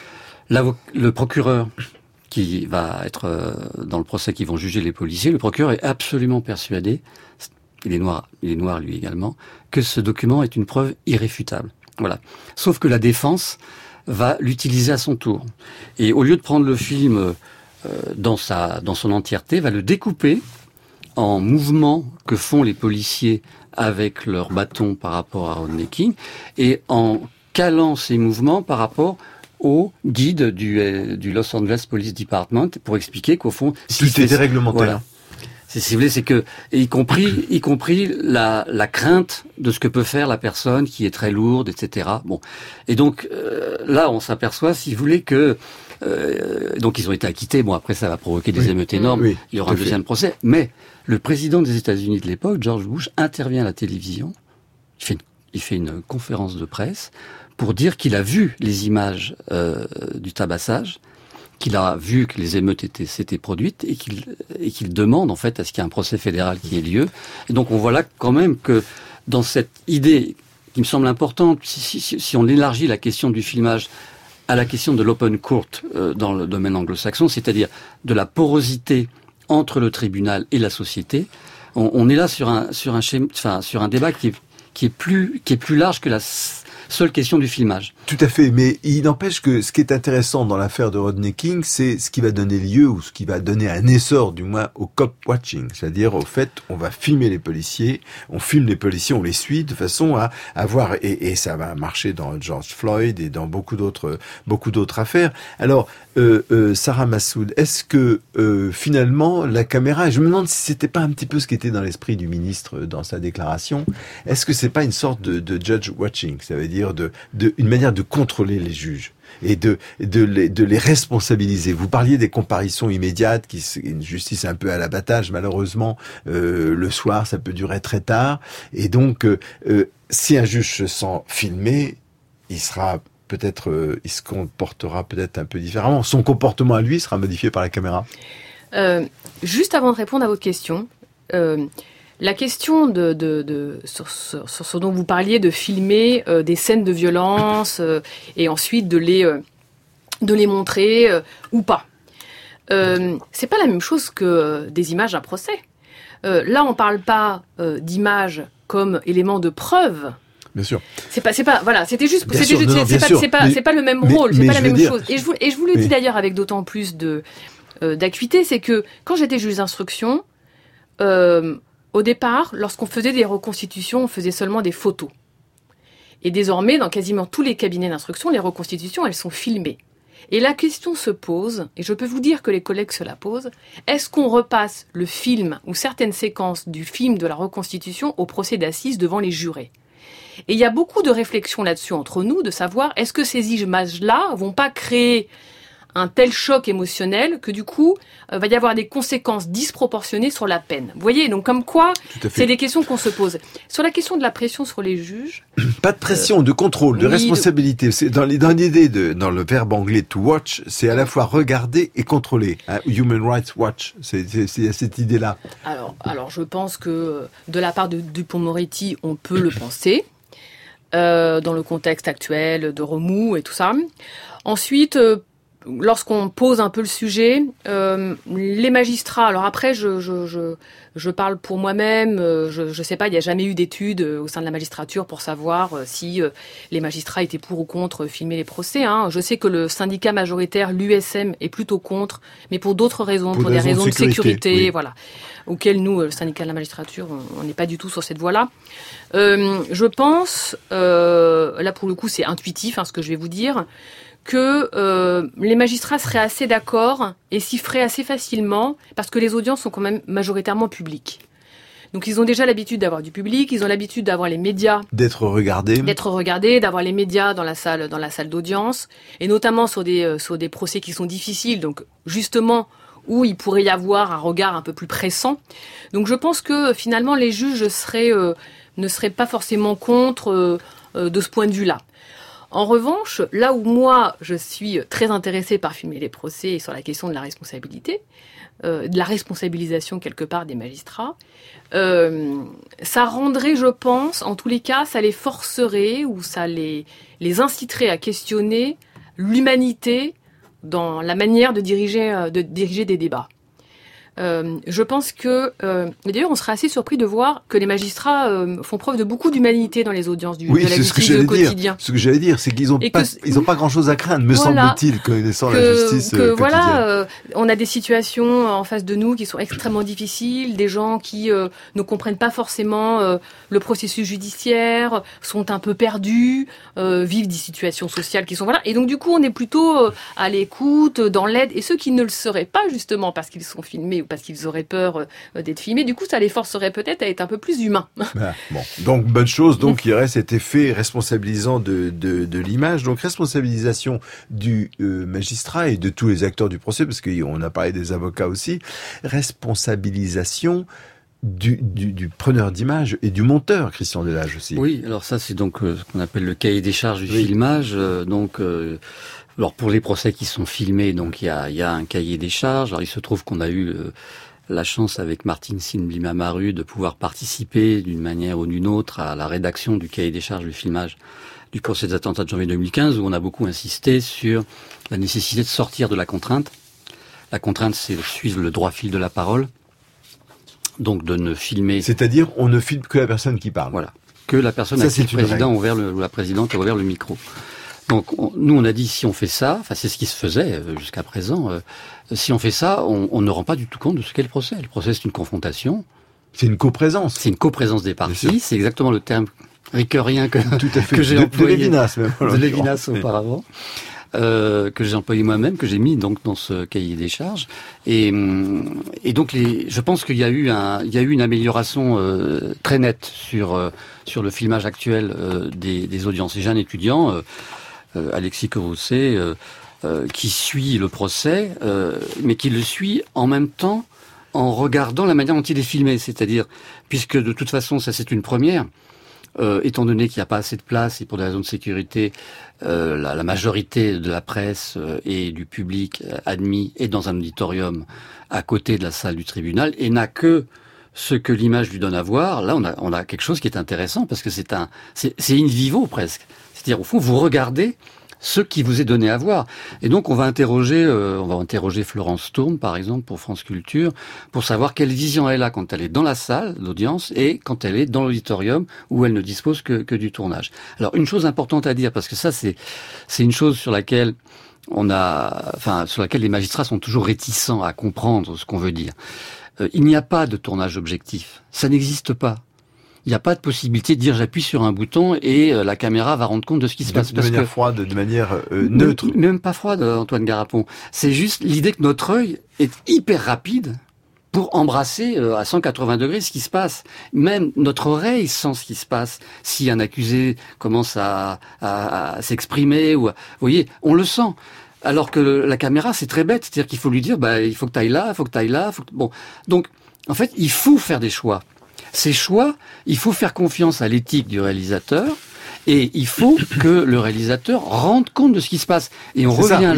Le procureur qui va être dans le procès, qui vont juger les policiers, le procureur est absolument persuadé, il est noir lui également, que ce document est une preuve irréfutable. Voilà. Sauf que la défense va l'utiliser à son tour. Et au lieu de prendre le film dans son entièreté, va le découper en mouvements que font les policiers avec leur bâton par rapport à Rodney King, et en calant ces mouvements par rapport au guide du Los Angeles Police Department, pour expliquer qu'au fond... Tout était réglementaire. Voilà. Si vous voulez, c'est que, y compris la crainte de ce que peut faire la personne qui est très lourde, etc. Bon. Et donc, là, on s'aperçoit, si vous voulez, que, donc ils ont été acquittés. Bon, après, ça va provoquer des émeutes énormes. Oui, il y aura un deuxième procès. Mais, le président des États-Unis de l'époque, George Bush, intervient à la télévision. Il fait une conférence de presse pour dire qu'il a vu les images, du tabassage, qu'il a vu que les émeutes s'étaient produites, et qu'il demande en fait à ce qu'il y ait un procès fédéral qui ait lieu. Et donc on voit là quand même que dans cette idée qui me semble importante, si on élargit la question du filmage à la question de l'open court dans le domaine anglo-saxon, c'est-à-dire de la porosité entre le tribunal et la société, on est là sur un débat qui est plus large que seule question du filmage. Tout à fait, mais il n'empêche que ce qui est intéressant dans l'affaire de Rodney King, c'est ce qui va donner lieu, ou ce qui va donner un essor du moins au cop watching, c'est-à-dire au fait, on va filmer les policiers, on filme les policiers, on les suit de façon à avoir, et ça va marcher dans George Floyd et dans beaucoup d'autres affaires. Alors, Sarah Massoud, est-ce que finalement la caméra, et je me demande si c'était pas un petit peu ce qui était dans l'esprit du ministre dans sa déclaration, est-ce que c'est pas une sorte de judge watching, ça veut dire une manière de contrôler les juges et de les responsabiliser. Vous parliez des comparutions immédiates, qui est une justice un peu à l'abattage, malheureusement, le soir, ça peut durer très tard, et donc si un juge se sent filmé, il se comportera peut-être un peu différemment. Son comportement à lui sera modifié par la caméra. Juste avant de répondre à votre question, la question sur ce dont vous parliez, de filmer des scènes de violence et ensuite de les montrer ou pas. C'est pas la même chose que des images d'un procès. Là, on parle pas d'images comme élément de preuve. Bien sûr. C'est pas, voilà, c'était juste, bien sûr, c'est pas le même rôle, c'est pas la même chose. Et je vous le dis d'ailleurs avec d'autant plus d'acuité, c'est que quand j'étais juge d'instruction, au départ, lorsqu'on faisait des reconstitutions, on faisait seulement des photos. Et désormais, dans quasiment tous les cabinets d'instruction, les reconstitutions, elles sont filmées. Et la question se pose, et je peux vous dire que les collègues se la posent, est-ce qu'on repasse le film ou certaines séquences du film de la reconstitution au procès d'assises devant les jurés ? Et il y a beaucoup de réflexions là-dessus entre nous, de savoir est-ce que ces images-là vont pas créer un tel choc émotionnel que du coup, va y avoir des conséquences disproportionnées sur la peine. Vous voyez, donc comme quoi, c'est des questions qu'on se pose. Sur la question de la pression sur les juges... Pas de pression, de contrôle, de responsabilité. C'est dans l'idée dans le verbe anglais to watch, c'est à la fois regarder et contrôler. Human Rights Watch, c'est cette idée-là. Alors, je pense que de la part de Dupond-Moretti, on peut le penser, dans le contexte actuel de remous et tout ça. Ensuite... lorsqu'on pose un peu le sujet, les magistrats, alors après je parle pour moi-même, je sais pas, il n'y a jamais eu d'études au sein de la magistrature pour savoir si les magistrats étaient pour ou contre filmer les procès. Je sais que le syndicat majoritaire, l'USM, est plutôt contre, mais pour d'autres raisons, pour des raisons de sécurité, oui. Voilà, auxquelles nous, le syndicat de la magistrature, on n'est pas du tout sur cette voie-là. Je pense, là pour le coup c'est intuitif ce que je vais vous dire, que les magistrats seraient assez d'accord et s'y feraient assez facilement parce que les audiences sont quand même majoritairement publiques. Donc ils ont déjà l'habitude d'avoir du public, ils ont l'habitude d'avoir les médias, d'être regardés, d'avoir les médias dans la salle d'audience, et notamment sur des procès qui sont difficiles, donc justement où il pourrait y avoir un regard un peu plus pressant. Donc je pense que finalement les juges ne seraient pas forcément contre de ce point de vue-là. En revanche, là où moi, je suis très intéressée par filmer les procès et sur la question de la responsabilité, de la responsabilisation quelque part des magistrats, ça rendrait, je pense, en tous les cas, ça les forcerait ou ça les inciterait à questionner l'humanité dans la manière de diriger des débats. Je pense que, d'ailleurs, on serait assez surpris de voir que les magistrats font preuve de beaucoup d'humanité dans les audiences de la justice au quotidien. Ce que j'allais dire, c'est qu'ils ont pas grand-chose à craindre, me semble-t-il, connaissant la justice quotidienne. Voilà, on a des situations en face de nous qui sont extrêmement difficiles, des gens qui ne comprennent pas forcément le processus judiciaire, sont un peu perdus, vivent des situations sociales qui sont et donc du coup, on est plutôt à l'écoute, dans l'aide, et ceux qui ne le seraient pas justement parce qu'ils sont filmés ou parce qu'ils auraient peur d'être filmés. Du coup, ça les forcerait peut-être à être un peu plus humains. Bon. Donc, bonne chose. Donc, il y aurait cet effet responsabilisant de l'image. Donc, responsabilisation du magistrat et de tous les acteurs du procès, parce qu'on a parlé des avocats aussi. Responsabilisation du preneur d'image et du monteur, Christian Delage aussi. Oui, alors ça, c'est donc ce qu'on appelle le cahier des charges du filmage. Alors pour les procès qui sont filmés, donc il y a un cahier des charges. Alors il se trouve qu'on a eu la chance avec Martine Sinblima-Maru de pouvoir participer d'une manière ou d'une autre à la rédaction du cahier des charges du filmage du procès des attentats de janvier 2015, où on a beaucoup insisté sur la nécessité de sortir de la contrainte. La contrainte, c'est de suivre le droit fil de la parole, donc de ne filmer... C'est-à-dire, on ne filme que la personne qui parle. Voilà. que la personne Ça, à qui le c'est une président règle. a ouvert ou la présidente a ouvert le micro. Donc nous on a dit si on fait ça, enfin c'est ce qui se faisait jusqu'à présent, si on fait ça, on ne rend pas du tout compte de ce qu'est le procès. Le procès c'est une confrontation, C'est une coprésence. c'est une coprésence des Bien sûr. parties, c'est exactement le terme ricaurien que Tout à fait. que j'ai de employé. Lévinas, même. en De l'occurrence. Lévinas Oui. auparavant, que j'ai employé moi-même, que j'ai mis donc dans ce cahier des charges. Et donc je pense qu'il y a eu une amélioration très nette sur le filmage actuel des audiences. Et j'ai un étudiant, Alexis Courroucé, qui suit le procès, mais qui le suit en même temps en regardant la manière dont il est filmé. C'est-à-dire, puisque de toute façon, ça c'est une première, étant donné qu'il n'y a pas assez de place et pour des raisons de sécurité, la majorité de la presse et du public admis est dans un auditorium à côté de la salle du tribunal et n'a que ce que l'image lui donne à voir. Là, on a quelque chose qui est intéressant parce que c'est in vivo presque. C'est-à-dire, au fond, vous regardez ce qui vous est donné à voir. Et donc, on va interroger Florence Tourne, par exemple, pour France Culture, pour savoir quelle vision elle a quand elle est dans la salle d'audience et quand elle est dans l'auditorium où elle ne dispose que du tournage. Alors, une chose importante à dire, parce que ça, c'est une chose sur laquelle sur laquelle les magistrats sont toujours réticents à comprendre ce qu'on veut dire. Il n'y a pas de tournage objectif. Ça n'existe pas. Il n'y a pas de possibilité de dire j'appuie sur un bouton et la caméra va rendre compte de ce qui se passe. De manière froide, de manière neutre. Même pas froide, Antoine Garapon. C'est juste l'idée que notre œil est hyper rapide pour embrasser à 180 degrés ce qui se passe. Même notre oreille sent ce qui se passe. Si un accusé commence à s'exprimer, vous voyez, on le sent. Alors que la caméra, c'est très bête. C'est-à-dire qu'il faut lui dire, il faut que t'ailles là, il faut que t'ailles là. Bon. Donc, en fait, il faut faire des choix. Ces choix, il faut faire confiance à l'éthique du réalisateur et il faut que le réalisateur rende compte de ce qui se passe. Et on revient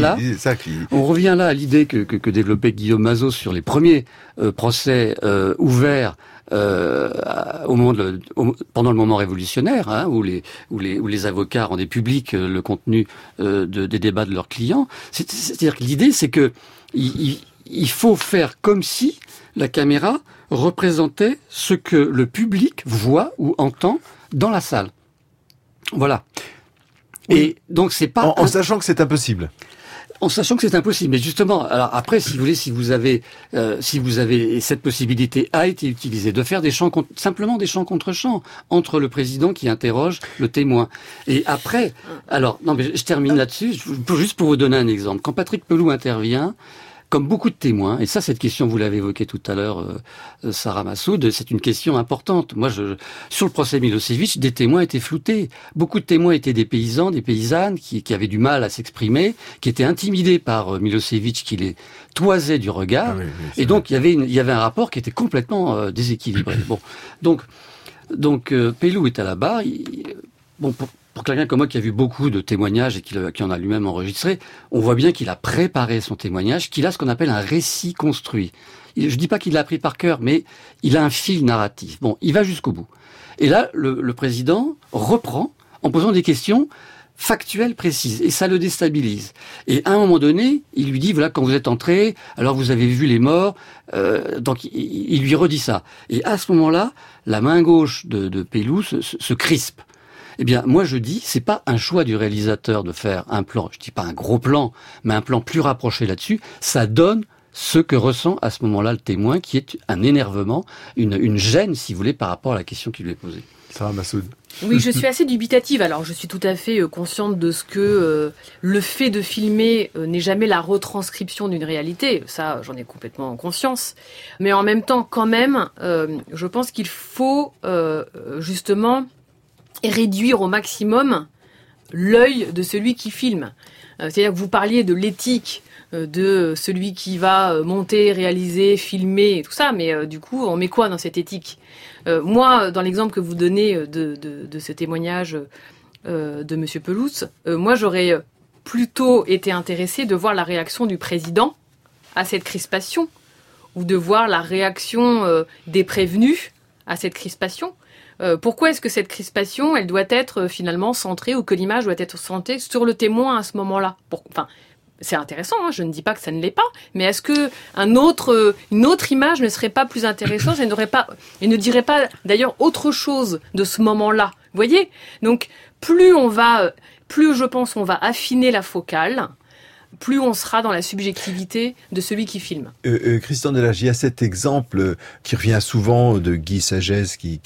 là à l'idée que développait Guillaume Mazot sur les premiers procès ouverts pendant le moment révolutionnaire, hein, où les avocats rendaient public le contenu des débats de leurs clients. C'est-à-dire que l'idée, c'est que il faut faire comme si la caméra représentait ce que le public voit ou entend dans la salle. Voilà. Oui. Et donc c'est pas en sachant que c'est impossible. En sachant que c'est impossible. Mais justement, alors après, si vous avez cette possibilité a été utilisée de faire simplement des chants contre chants entre le président qui interroge le témoin. Et après, alors non mais je termine là-dessus, juste pour vous donner un exemple. Quand Patrick Pelloux intervient, comme beaucoup de témoins, et ça, cette question, vous l'avez évoquée tout à l'heure, Sarah Massoud, c'est une question importante. Moi, sur le procès Milosevic, des témoins étaient floutés. Beaucoup de témoins étaient des paysans, des paysannes qui avaient du mal à s'exprimer, qui étaient intimidés par Milosevic, qui les toisait du regard. Ah oui, et donc, il y avait un rapport qui était complètement déséquilibré. Bon, donc Pelloux est à la barre. Pour quelqu'un comme moi qui a vu beaucoup de témoignages et qui en a lui-même enregistré, on voit bien qu'il a préparé son témoignage, qu'il a ce qu'on appelle un récit construit. Je dis pas qu'il l'a appris par cœur, mais il a un fil narratif. Bon, il va jusqu'au bout. Et là, le président reprend en posant des questions factuelles, précises, et ça le déstabilise. Et à un moment donné, il lui dit, voilà, quand vous êtes entré, alors vous avez vu les morts, donc il lui redit ça. Et à ce moment-là, la main gauche de Pelloux se crispe. Eh bien, moi je dis, c'est pas un choix du réalisateur de faire un plan, je dis pas un gros plan, mais un plan plus rapproché là-dessus, ça donne ce que ressent à ce moment-là le témoin, qui est un énervement, une gêne, si vous voulez, par rapport à la question qui lui est posée. Sarah Massoud. Oui, je suis assez dubitative. Alors, je suis tout à fait consciente de ce que le fait de filmer n'est jamais la retranscription d'une réalité. Ça, j'en ai complètement conscience. Mais en même temps, quand même, je pense qu'il faut justement réduire au maximum l'œil de celui qui filme. C'est-à-dire que vous parliez de l'éthique de celui qui va monter, réaliser, filmer, et tout ça, mais du coup, on met quoi dans cette éthique ? Moi, dans l'exemple que vous donnez de ce témoignage de Monsieur Pelouse, moi, j'aurais plutôt été intéressée de voir la réaction du président à cette crispation, ou de voir la réaction des prévenus à cette crispation. Pourquoi est-ce que cette crispation, elle doit être finalement centrée, ou que l'image doit être centrée sur le témoin à ce moment-là ? c'est intéressant, hein, je ne dis pas que ça ne l'est pas, mais est-ce que une autre image ne serait pas plus intéressante et ne dirait pas d'ailleurs autre chose de ce moment-là? Vous voyez? Donc, plus je pense on va affiner la focale, plus on sera dans la subjectivité de celui qui filme. Christian Delage, il y a cet exemple qui revient souvent de Guy Sagesse qui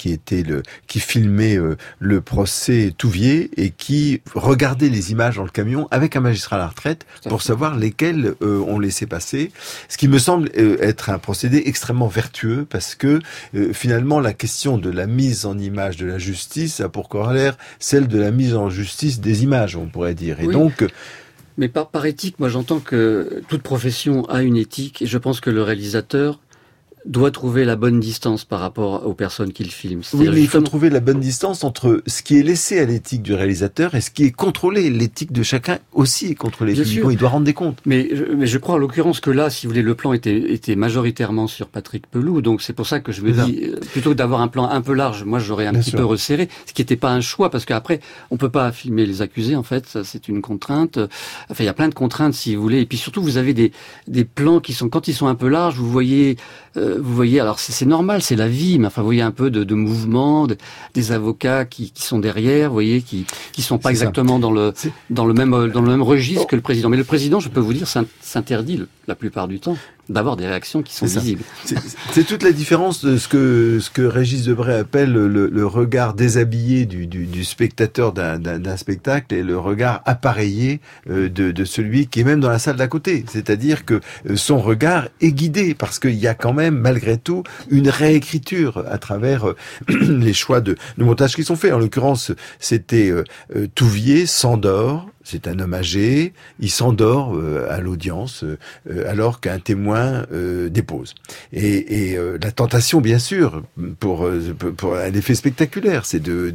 filmait le procès Touvier et qui regardait les images dans le camion avec un magistrat à la retraite pour savoir lesquelles on laissait passer. Ce qui me semble être un procédé extrêmement vertueux parce que finalement la question de la mise en image de la justice a pour corollaire celle de la mise en justice des images, on pourrait dire. Et oui. donc mais par éthique, moi j'entends que toute profession a une éthique et je pense que le réalisateur doit trouver la bonne distance par rapport aux personnes qu'il filme. Oui, mais il faut trouver la bonne distance entre ce qui est laissé à l'éthique du réalisateur et ce qui est contrôlé. L'éthique de chacun aussi est contrôlée. Il doit rendre des comptes. Mais je crois en l'occurrence que là, si vous voulez, le plan était majoritairement sur Patrick Pelloux. Donc c'est pour ça que je me dis, plutôt que d'avoir un plan un peu large, moi j'aurais un petit peu resserré, ce qui n'était pas un choix, parce qu'après, on peut pas filmer les accusés, en fait, ça, c'est une contrainte. Enfin, il y a plein de contraintes, si vous voulez. Et puis surtout, vous avez des plans qui sont, quand ils sont un peu larges, vous voyez, alors c'est normal, c'est la vie, mais enfin, vous voyez un peu de mouvement, des avocats qui sont derrière, vous voyez, qui sont pas exactement dans le même registre que le président. Mais le président, je peux vous dire, s'interdit la plupart du temps d'avoir des réactions qui sont visibles. C'est toute la différence de ce que Régis Debray appelle le regard déshabillé du spectateur d'un spectacle et le regard appareillé de celui qui est même dans la salle d'à côté. C'est-à-dire que son regard est guidé parce qu'il y a quand même, malgré tout, une réécriture à travers les choix de montage qui sont faits. En l'occurrence, c'était Touvier s'endort. C'est un homme âgé, il s'endort à l'audience alors qu'un témoin dépose. Et la tentation, bien sûr, pour un effet spectaculaire, c'est de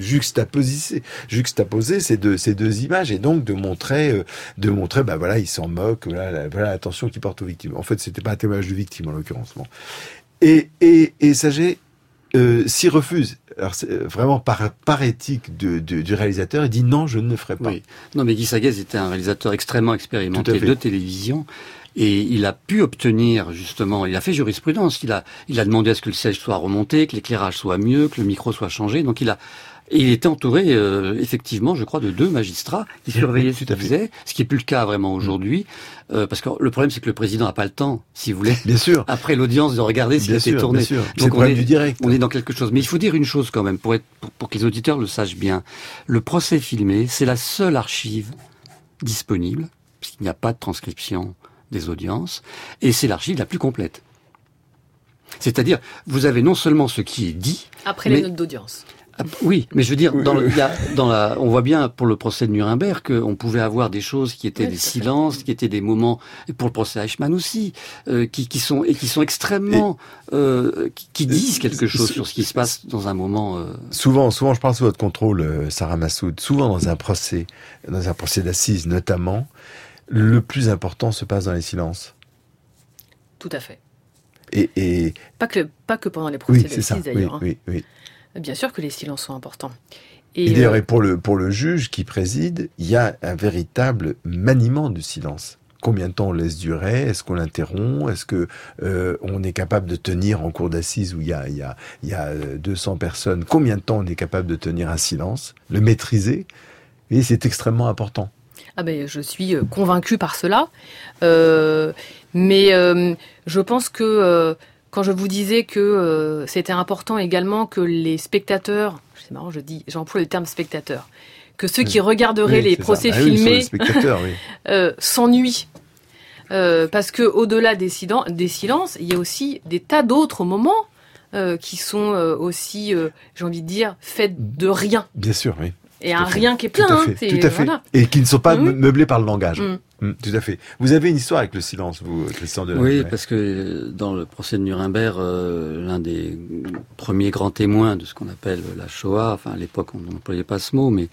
juxtaposer ces deux images et donc de montrer, bah voilà, il s'en moque, voilà l'attention qu'il porte aux victimes. En fait, c'était pas un témoignage de victime en l'occurrence. Bon. Et Saget s'y refuse. Alors vraiment par éthique du réalisateur, il dit non, je ne le ferai pas. Oui. Non, mais Guy Sagesse était un réalisateur extrêmement expérimenté de télévision et il a pu obtenir justement, il a fait jurisprudence, il a demandé à ce que le siège soit remonté, que l'éclairage soit mieux, que le micro soit changé. Donc il était entouré, effectivement, je crois, de 2 magistrats qui surveillaient ce qu'il faisait, ce qui est plus le cas vraiment aujourd'hui, parce que le problème, c'est que le président n'a pas le temps, si vous voulez, bien sûr, après l'audience, de regarder s'il a été tourné. Bien sûr. Donc on est dans quelque chose. Mais il faut dire une chose quand même, pour que les auditeurs le sachent bien. Le procès filmé, c'est la seule archive disponible, puisqu'il n'y a pas de transcription des audiences, et c'est l'archive la plus complète. C'est-à-dire, vous avez non seulement ce qui est dit... Après les notes d'audience. Oui, mais je veux dire, on voit bien pour le procès de Nuremberg qu'on pouvait avoir des choses qui étaient des silences, qui étaient des moments, et pour le procès Eichmann aussi, qui sont extrêmement, qui disent quelque chose sur ce qui se passe dans un moment. Souvent, je parle sous votre contrôle, Sarah Massoud. Souvent dans un procès d'assises notamment, le plus important se passe dans les silences. Tout à fait. Et pas que pendant les procès d'assises d'ailleurs. Oui. Bien sûr que les silences sont importants. Et d'ailleurs, et pour le juge qui préside, il y a un véritable maniement du silence. Combien de temps on laisse durer? Est-ce qu'on l'interrompt? Est-ce que on est capable de tenir en cour d'assises où il y a 200 personnes? Combien de temps on est capable de tenir un silence? Le maîtriser? Et c'est extrêmement important. Ah ben, je suis convaincue par cela. Mais je pense que quand je vous disais que c'était important également que les spectateurs, c'est marrant, j'emploie le terme spectateur, que ceux qui regarderaient les procès filmés s'ennuient. Parce que au-delà des silences, il y a aussi des tas d'autres moments qui sont aussi, j'ai envie de dire, faits de rien. Bien sûr, oui. Et un rien qui est plein. Tout à fait. Voilà. Et qui ne sont pas meublés par le langage. Tout à fait. Vous avez une histoire avec le silence, vous, Christian Delage? Oui, parce que dans le procès de Nuremberg, l'un des premiers grands témoins de ce qu'on appelle la Shoah, enfin à l'époque on n'employait pas ce mot, mais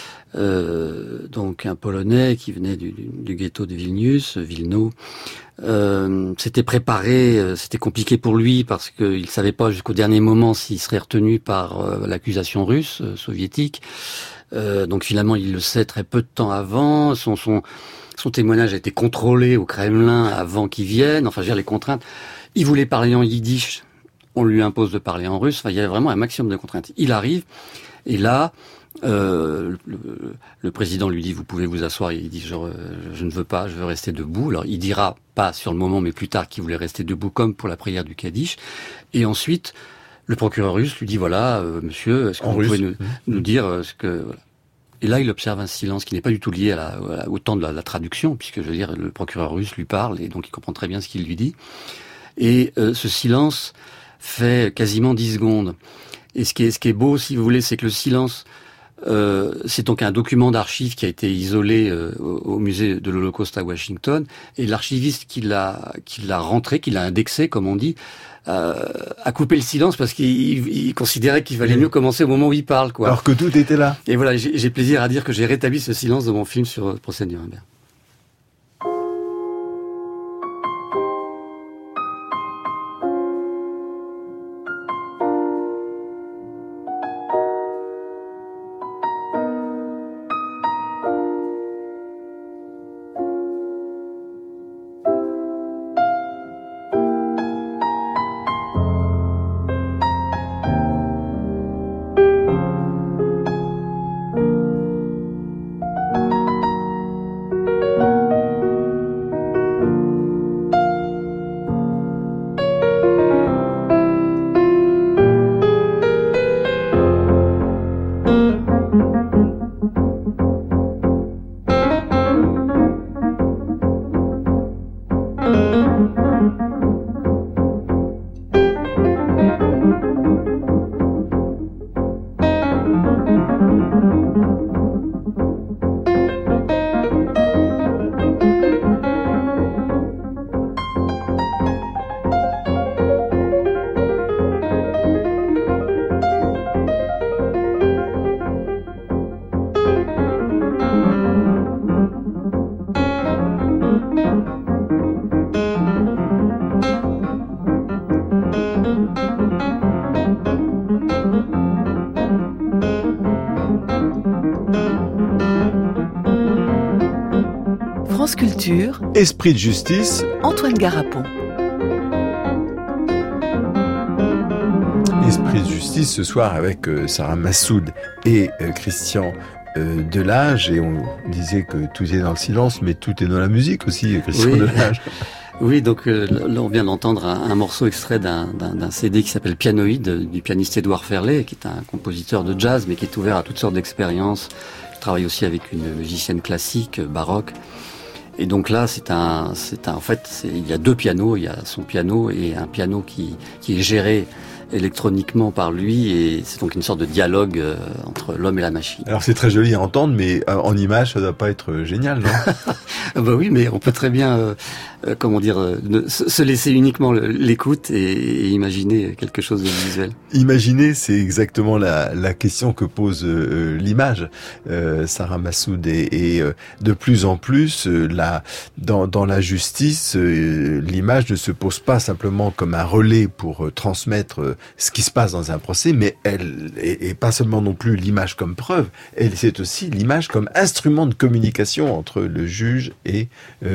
donc un Polonais qui venait du ghetto de Vilnius, Wilno, s'était préparé, c'était compliqué pour lui parce qu'il savait pas jusqu'au dernier moment s'il serait retenu par l'accusation russe, soviétique. Donc finalement il le sait très peu de temps avant, Son témoignage a été contrôlé au Kremlin avant qu'il vienne. Enfin, je veux dire, les contraintes. Il voulait parler en yiddish. On lui impose de parler en russe. Enfin, il y avait vraiment un maximum de contraintes. Il arrive. Et là, le président lui dit, vous pouvez vous asseoir. Il dit, je ne veux pas, je veux rester debout. Alors, il dira pas sur le moment, mais plus tard qu'il voulait rester debout comme pour la prière du Kaddish. Et ensuite, le procureur russe lui dit, voilà, monsieur, est-ce que vous pouvez nous dire ce que... Voilà. Et là, il observe un silence qui n'est pas du tout lié au temps de la traduction, puisque, je veux dire, le procureur russe lui parle, et donc il comprend très bien ce qu'il lui dit. Et ce silence fait quasiment 10 secondes. Et ce qui est beau, si vous voulez, c'est que le silence... c'est donc un document d'archives qui a été isolé au musée de l'Holocauste à Washington, et l'archiviste qui l'a rentré, qui l'a indexé, comme on dit, a coupé le silence parce qu'il considérait qu'il valait mieux commencer au moment où il parle, quoi. Alors que tout était là. Et voilà, j'ai plaisir à dire que j'ai rétabli ce silence dans mon film sur le procès de Nuremberg. France Culture, Esprit de justice, Antoine Garapon. Esprit de justice ce soir avec Sarah Massoud et Christian Delage, et on disait que tout est dans le silence, mais tout est dans la musique aussi, Christian Delage. Oui, donc là on vient d'entendre un morceau extrait d'un CD qui s'appelle Pianoïde, du pianiste Édouard Ferlet, qui est un compositeur de jazz, mais qui est ouvert à toutes sortes d'expériences. Il travaille aussi avec une musicienne classique, baroque. Et donc là, en fait, il y a deux pianos, il y a son piano et un piano qui est géré électroniquement par lui, et c'est donc une sorte de dialogue entre l'homme et la machine. Alors c'est très joli à entendre, mais en image, ça doit pas être génial, non? Bah oui, mais on peut très bien, se laisser uniquement l'écoute et imaginer quelque chose de visuel. Imaginer, c'est exactement la question que pose l'image, Sarah Massoud, et de plus en plus, dans la justice, l'image ne se pose pas simplement comme un relais pour transmettre ce qui se passe dans un procès, mais elle est pas seulement non plus l'image comme preuve, c'est aussi l'image comme instrument de communication entre le juge et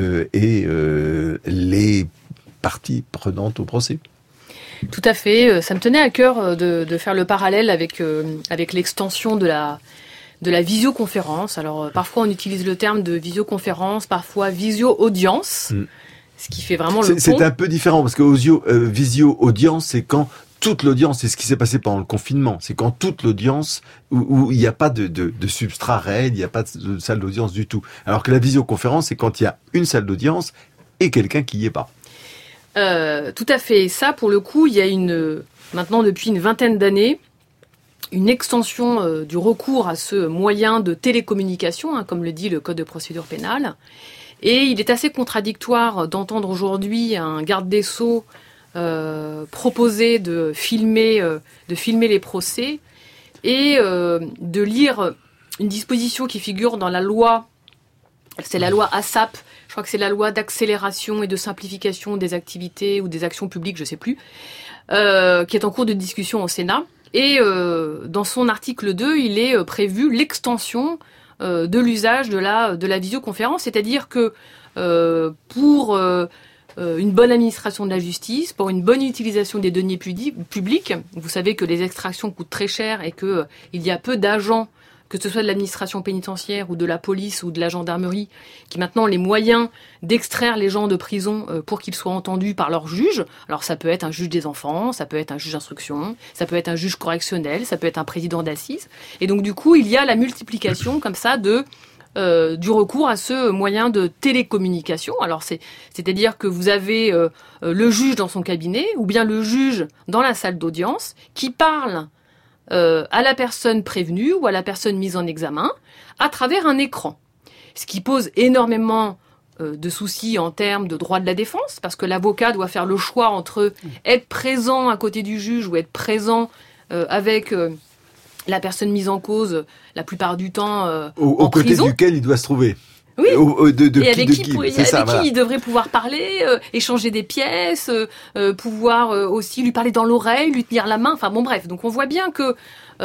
les parties prenantes au procès. Tout à fait. Ça me tenait à cœur de faire le parallèle avec l'extension de la visioconférence. Alors parfois on utilise le terme de visioconférence, parfois visio-audience, ce qui fait vraiment le pont. C'est un peu différent parce que visio-audience, c'est quand toute l'audience, c'est ce qui s'est passé pendant le confinement, c'est quand toute l'audience, où il n'y a pas de substrat réel, il n'y a pas de salle d'audience du tout. Alors que la visioconférence, c'est quand il y a une salle d'audience et quelqu'un qui y est pas. Tout à fait. Ça, pour le coup, il y a maintenant depuis une vingtaine d'années, une extension du recours à ce moyen de télécommunication, comme le dit le Code de procédure pénale. Et il est assez contradictoire d'entendre aujourd'hui un garde des Sceaux proposer de filmer les procès et de lire une disposition qui figure dans la loi, c'est la loi ASAP, je crois que c'est la loi d'accélération et de simplification des activités ou des actions publiques, je sais plus, qui est en cours de discussion au Sénat. Et dans son article 2, il est prévu l'extension de l'usage de la visioconférence, c'est-à-dire que pour une bonne administration de la justice, pour une bonne utilisation des deniers publics, vous savez que les extractions coûtent très cher et que il y a peu d'agents, que ce soit de l'administration pénitentiaire ou de la police ou de la gendarmerie, qui maintenant ont les moyens d'extraire les gens de prison pour qu'ils soient entendus par leur juge. Alors ça peut être un juge des enfants, ça peut être un juge d'instruction, ça peut être un juge correctionnel, ça peut être un président d'assises. Et donc du coup, il y a la multiplication comme ça du recours à ce moyen de télécommunication. Alors c'est-à-dire que vous avez le juge dans son cabinet ou bien le juge dans la salle d'audience qui parle à la personne prévenue ou à la personne mise en examen à travers un écran. Ce qui pose énormément de soucis en termes de droit de la défense, parce que l'avocat doit faire le choix entre être présent à côté du juge ou être présent avec la personne mise en cause la plupart du temps au côté prison. Duquel il doit se trouver. Oui. Et avec qui voilà. il devrait pouvoir parler, échanger des pièces, pouvoir aussi lui parler dans l'oreille, lui tenir la main. Enfin bon, bref. Donc on voit bien que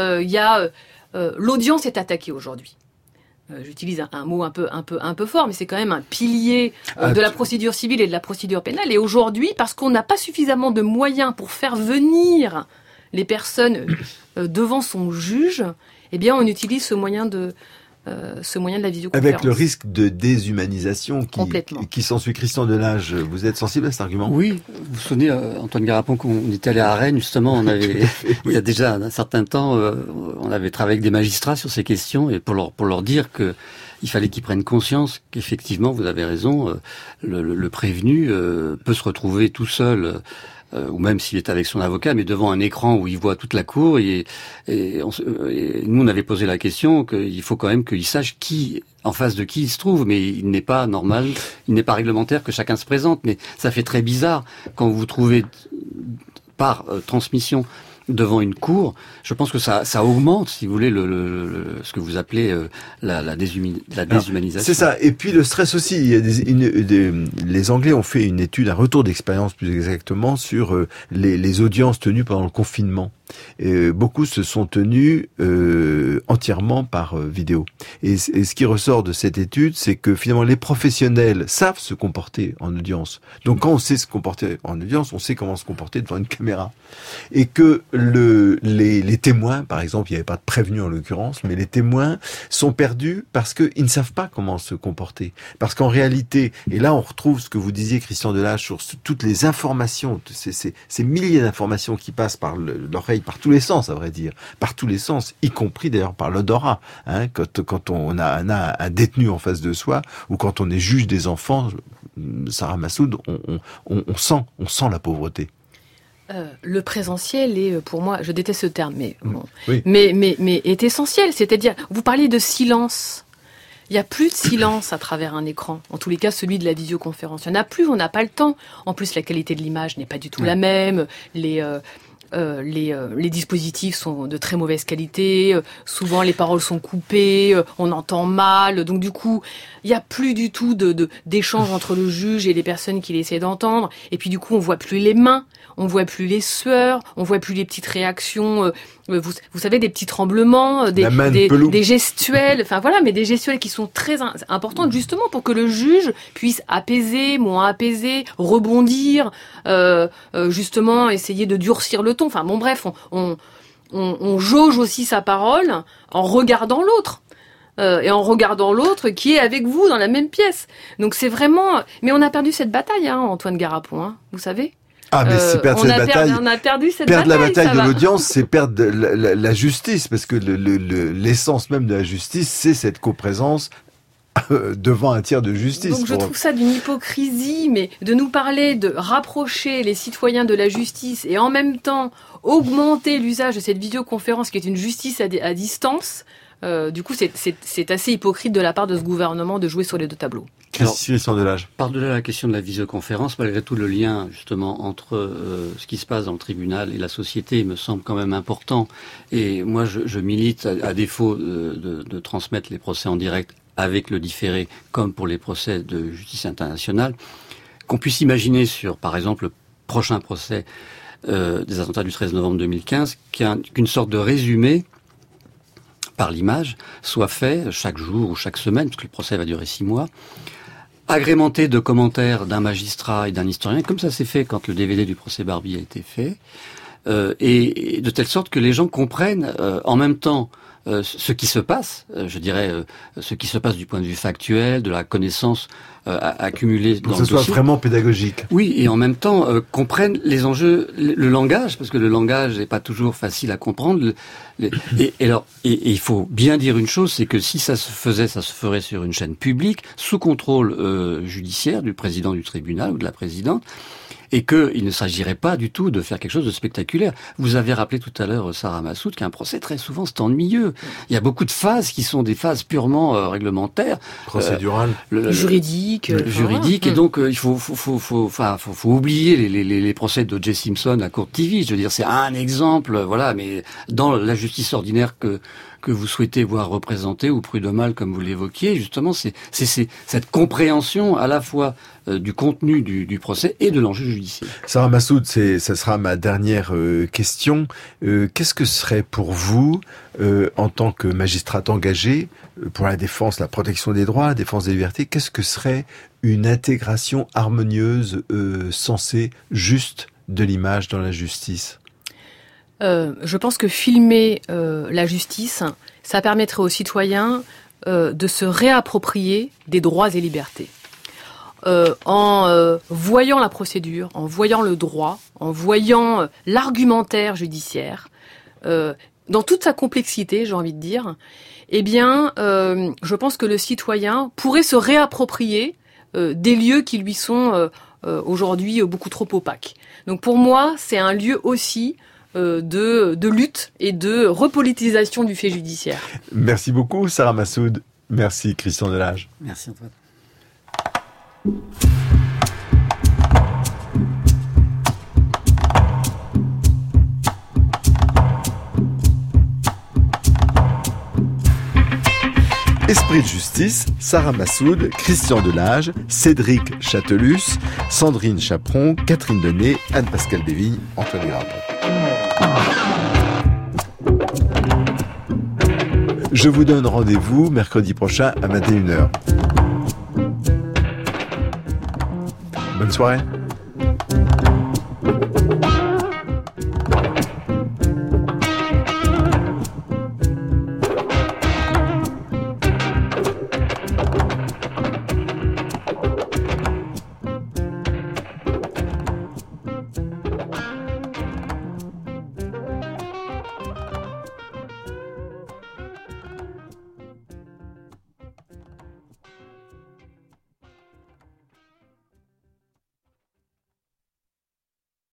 l'audience est attaquée aujourd'hui. J'utilise un mot un peu fort, mais c'est quand même un pilier de la procédure civile et de la procédure pénale. Et aujourd'hui, parce qu'on n'a pas suffisamment de moyens pour faire venir les personnes devant son juge, eh bien on utilise ce moyen de la visioconférence. Avec le risque de déshumanisation qui s'ensuit. Christian Delage, vous êtes sensible à cet argument? Oui, vous vous souvenez, Antoine Garapon, quand on était allé à Rennes, justement, il y a déjà un certain temps, on avait travaillé avec des magistrats sur ces questions, et pour leur dire que il fallait qu'ils prennent conscience qu'effectivement, vous avez raison, le prévenu peut se retrouver tout seul, ou même s'il est avec son avocat, mais devant un écran où il voit toute la cour, et nous on avait posé la question qu'il faut quand même qu'il sache en face de qui il se trouve, mais il n'est pas normal, il n'est pas réglementaire que chacun se présente, mais ça fait très bizarre quand vous vous trouvez par transmission devant une cour. Je pense que ça augmente, si vous voulez, ce que vous appelez la déshumanisation. C'est ça. Et puis le stress aussi. Il y a les Anglais ont fait une étude, un retour d'expérience plus exactement, sur les audiences tenues pendant le confinement. Et beaucoup se sont tenus entièrement par vidéo. Et ce qui ressort de cette étude, c'est que finalement les professionnels savent se comporter en audience. Donc quand on sait se comporter en audience, on sait comment se comporter devant une caméra. Et que les témoins, par exemple, il n'y avait pas de prévenu en l'occurrence, mais les témoins sont perdus parce qu'ils ne savent pas comment se comporter. Parce qu'en réalité, et là on retrouve ce que vous disiez, Christian Delage, sur toutes les informations, ces milliers d'informations qui passent par l'oreille, par tous les sens, à vrai dire, par tous les sens, y compris d'ailleurs par l'odorat. Quand on a un détenu en face de soi, ou quand on est juge des enfants, Sarah Massoud, on sent la pauvreté. Le présentiel est, pour moi, je déteste ce terme, mais bon, oui. mais est essentiel. C'est-à-dire, vous parliez de silence. Il n'y a plus de silence à travers un écran. En tous les cas, celui de la visioconférence. Il n'y en a plus, on n'a pas le temps. En plus, la qualité de l'image n'est pas du tout la même. Les dispositifs sont de très mauvaise qualité. Souvent, les paroles sont coupées. On entend mal. Donc, du coup, il n'y a plus du tout d'échange entre le juge et les personnes qui essaient d'entendre. Et puis, du coup, on voit plus les mains. On voit plus les sueurs, on voit plus les petites réactions, vous savez, des petits tremblements, des gestuels, enfin voilà, mais des gestuels qui sont très importantes justement pour que le juge puisse apaiser, moins apaiser, rebondir, justement essayer de durcir le ton. Enfin bon, bref, on jauge aussi sa parole en regardant l'autre. Et en regardant l'autre qui est avec vous dans la même pièce. Donc c'est vraiment... Mais on a perdu cette bataille, Antoine Garapon, vous savez. Ah, mais c'est perdre cette bataille. On a perdu cette bataille. Perdre la bataille de va. l'audience, c'est perdre la justice, parce que l'essence même de la justice, c'est cette coprésence devant un tiers de justice. Donc je trouve ça d'une hypocrisie, mais de nous parler de rapprocher les citoyens de la justice et en même temps augmenter l'usage de cette vidéoconférence qui est une justice à distance. Du coup, c'est assez hypocrite de la part de ce gouvernement de jouer sur les deux tableaux. Christian Delage. Par-delà la question de la visioconférence, malgré tout, le lien justement entre ce qui se passe dans le tribunal et la société me semble quand même important. Et moi, je milite, à défaut de transmettre les procès en direct avec le différé, comme pour les procès de justice internationale, qu'on puisse imaginer sur, par exemple, le prochain procès des attentats du 13 novembre 2015, qu'une sorte de résumé par l'image soit fait chaque jour ou chaque semaine, parce que le procès va durer 6 mois, agrémenté de commentaires d'un magistrat et d'un historien, comme ça s'est fait quand le DVD du procès Barbie a été fait, et de telle sorte que les gens comprennent en même temps ce qui se passe, ce qui se passe du point de vue factuel, de la connaissance accumulée dans le dossier. Que ce soit vraiment pédagogique. Oui, et en même temps comprennent les enjeux, le langage, parce que le langage n'est pas toujours facile à comprendre. Et il faut bien dire une chose, c'est que si ça se ferait sur une chaîne publique, sous contrôle judiciaire du président du tribunal ou de la présidente, et qu'il ne s'agirait pas du tout de faire quelque chose de spectaculaire. Vous avez rappelé tout à l'heure, Sarah Massoud, qu'un procès, très souvent, c'est ennuyeux. Il y a beaucoup de phases qui sont des phases purement réglementaires. Procédurales. Juridiques. Juridiques, et donc il faut oublier les procès d'O.J. Simpson à Court TV. Je veux dire, c'est un exemple, voilà, mais dans la justice ordinaire que vous souhaitez voir représentée, ou prud'homale comme vous l'évoquiez, justement, c'est cette compréhension à la fois du contenu du procès et de l'enjeu judiciaire. Sarah Massoud, ça sera ma dernière question. Qu'est-ce que serait pour vous, en tant que magistrate engagée pour la défense, la protection des droits, la défense des libertés, qu'est-ce que serait une intégration harmonieuse, sensée, juste de l'image dans la justice ? Je pense que filmer la justice, ça permettrait aux citoyens de se réapproprier des droits et libertés. En voyant la procédure, en voyant le droit, en voyant l'argumentaire judiciaire, dans toute sa complexité, j'ai envie de dire, eh bien, je pense que le citoyen pourrait se réapproprier des lieux qui lui sont aujourd'hui beaucoup trop opaques. Donc pour moi, c'est un lieu aussi de lutte et de repolitisation du fait judiciaire. Merci beaucoup, Sarah Massoud. Merci, Christian Delage. Merci, Antoine. Esprit de justice, Sarah Massoud, Christian Delage, Cédric Chatelus, Sandrine Chaperon, Catherine Denay, Anne-Pascale Desvignes, Antoine Garapon. Je vous donne rendez-vous mercredi prochain à 21h. Bonne soirée.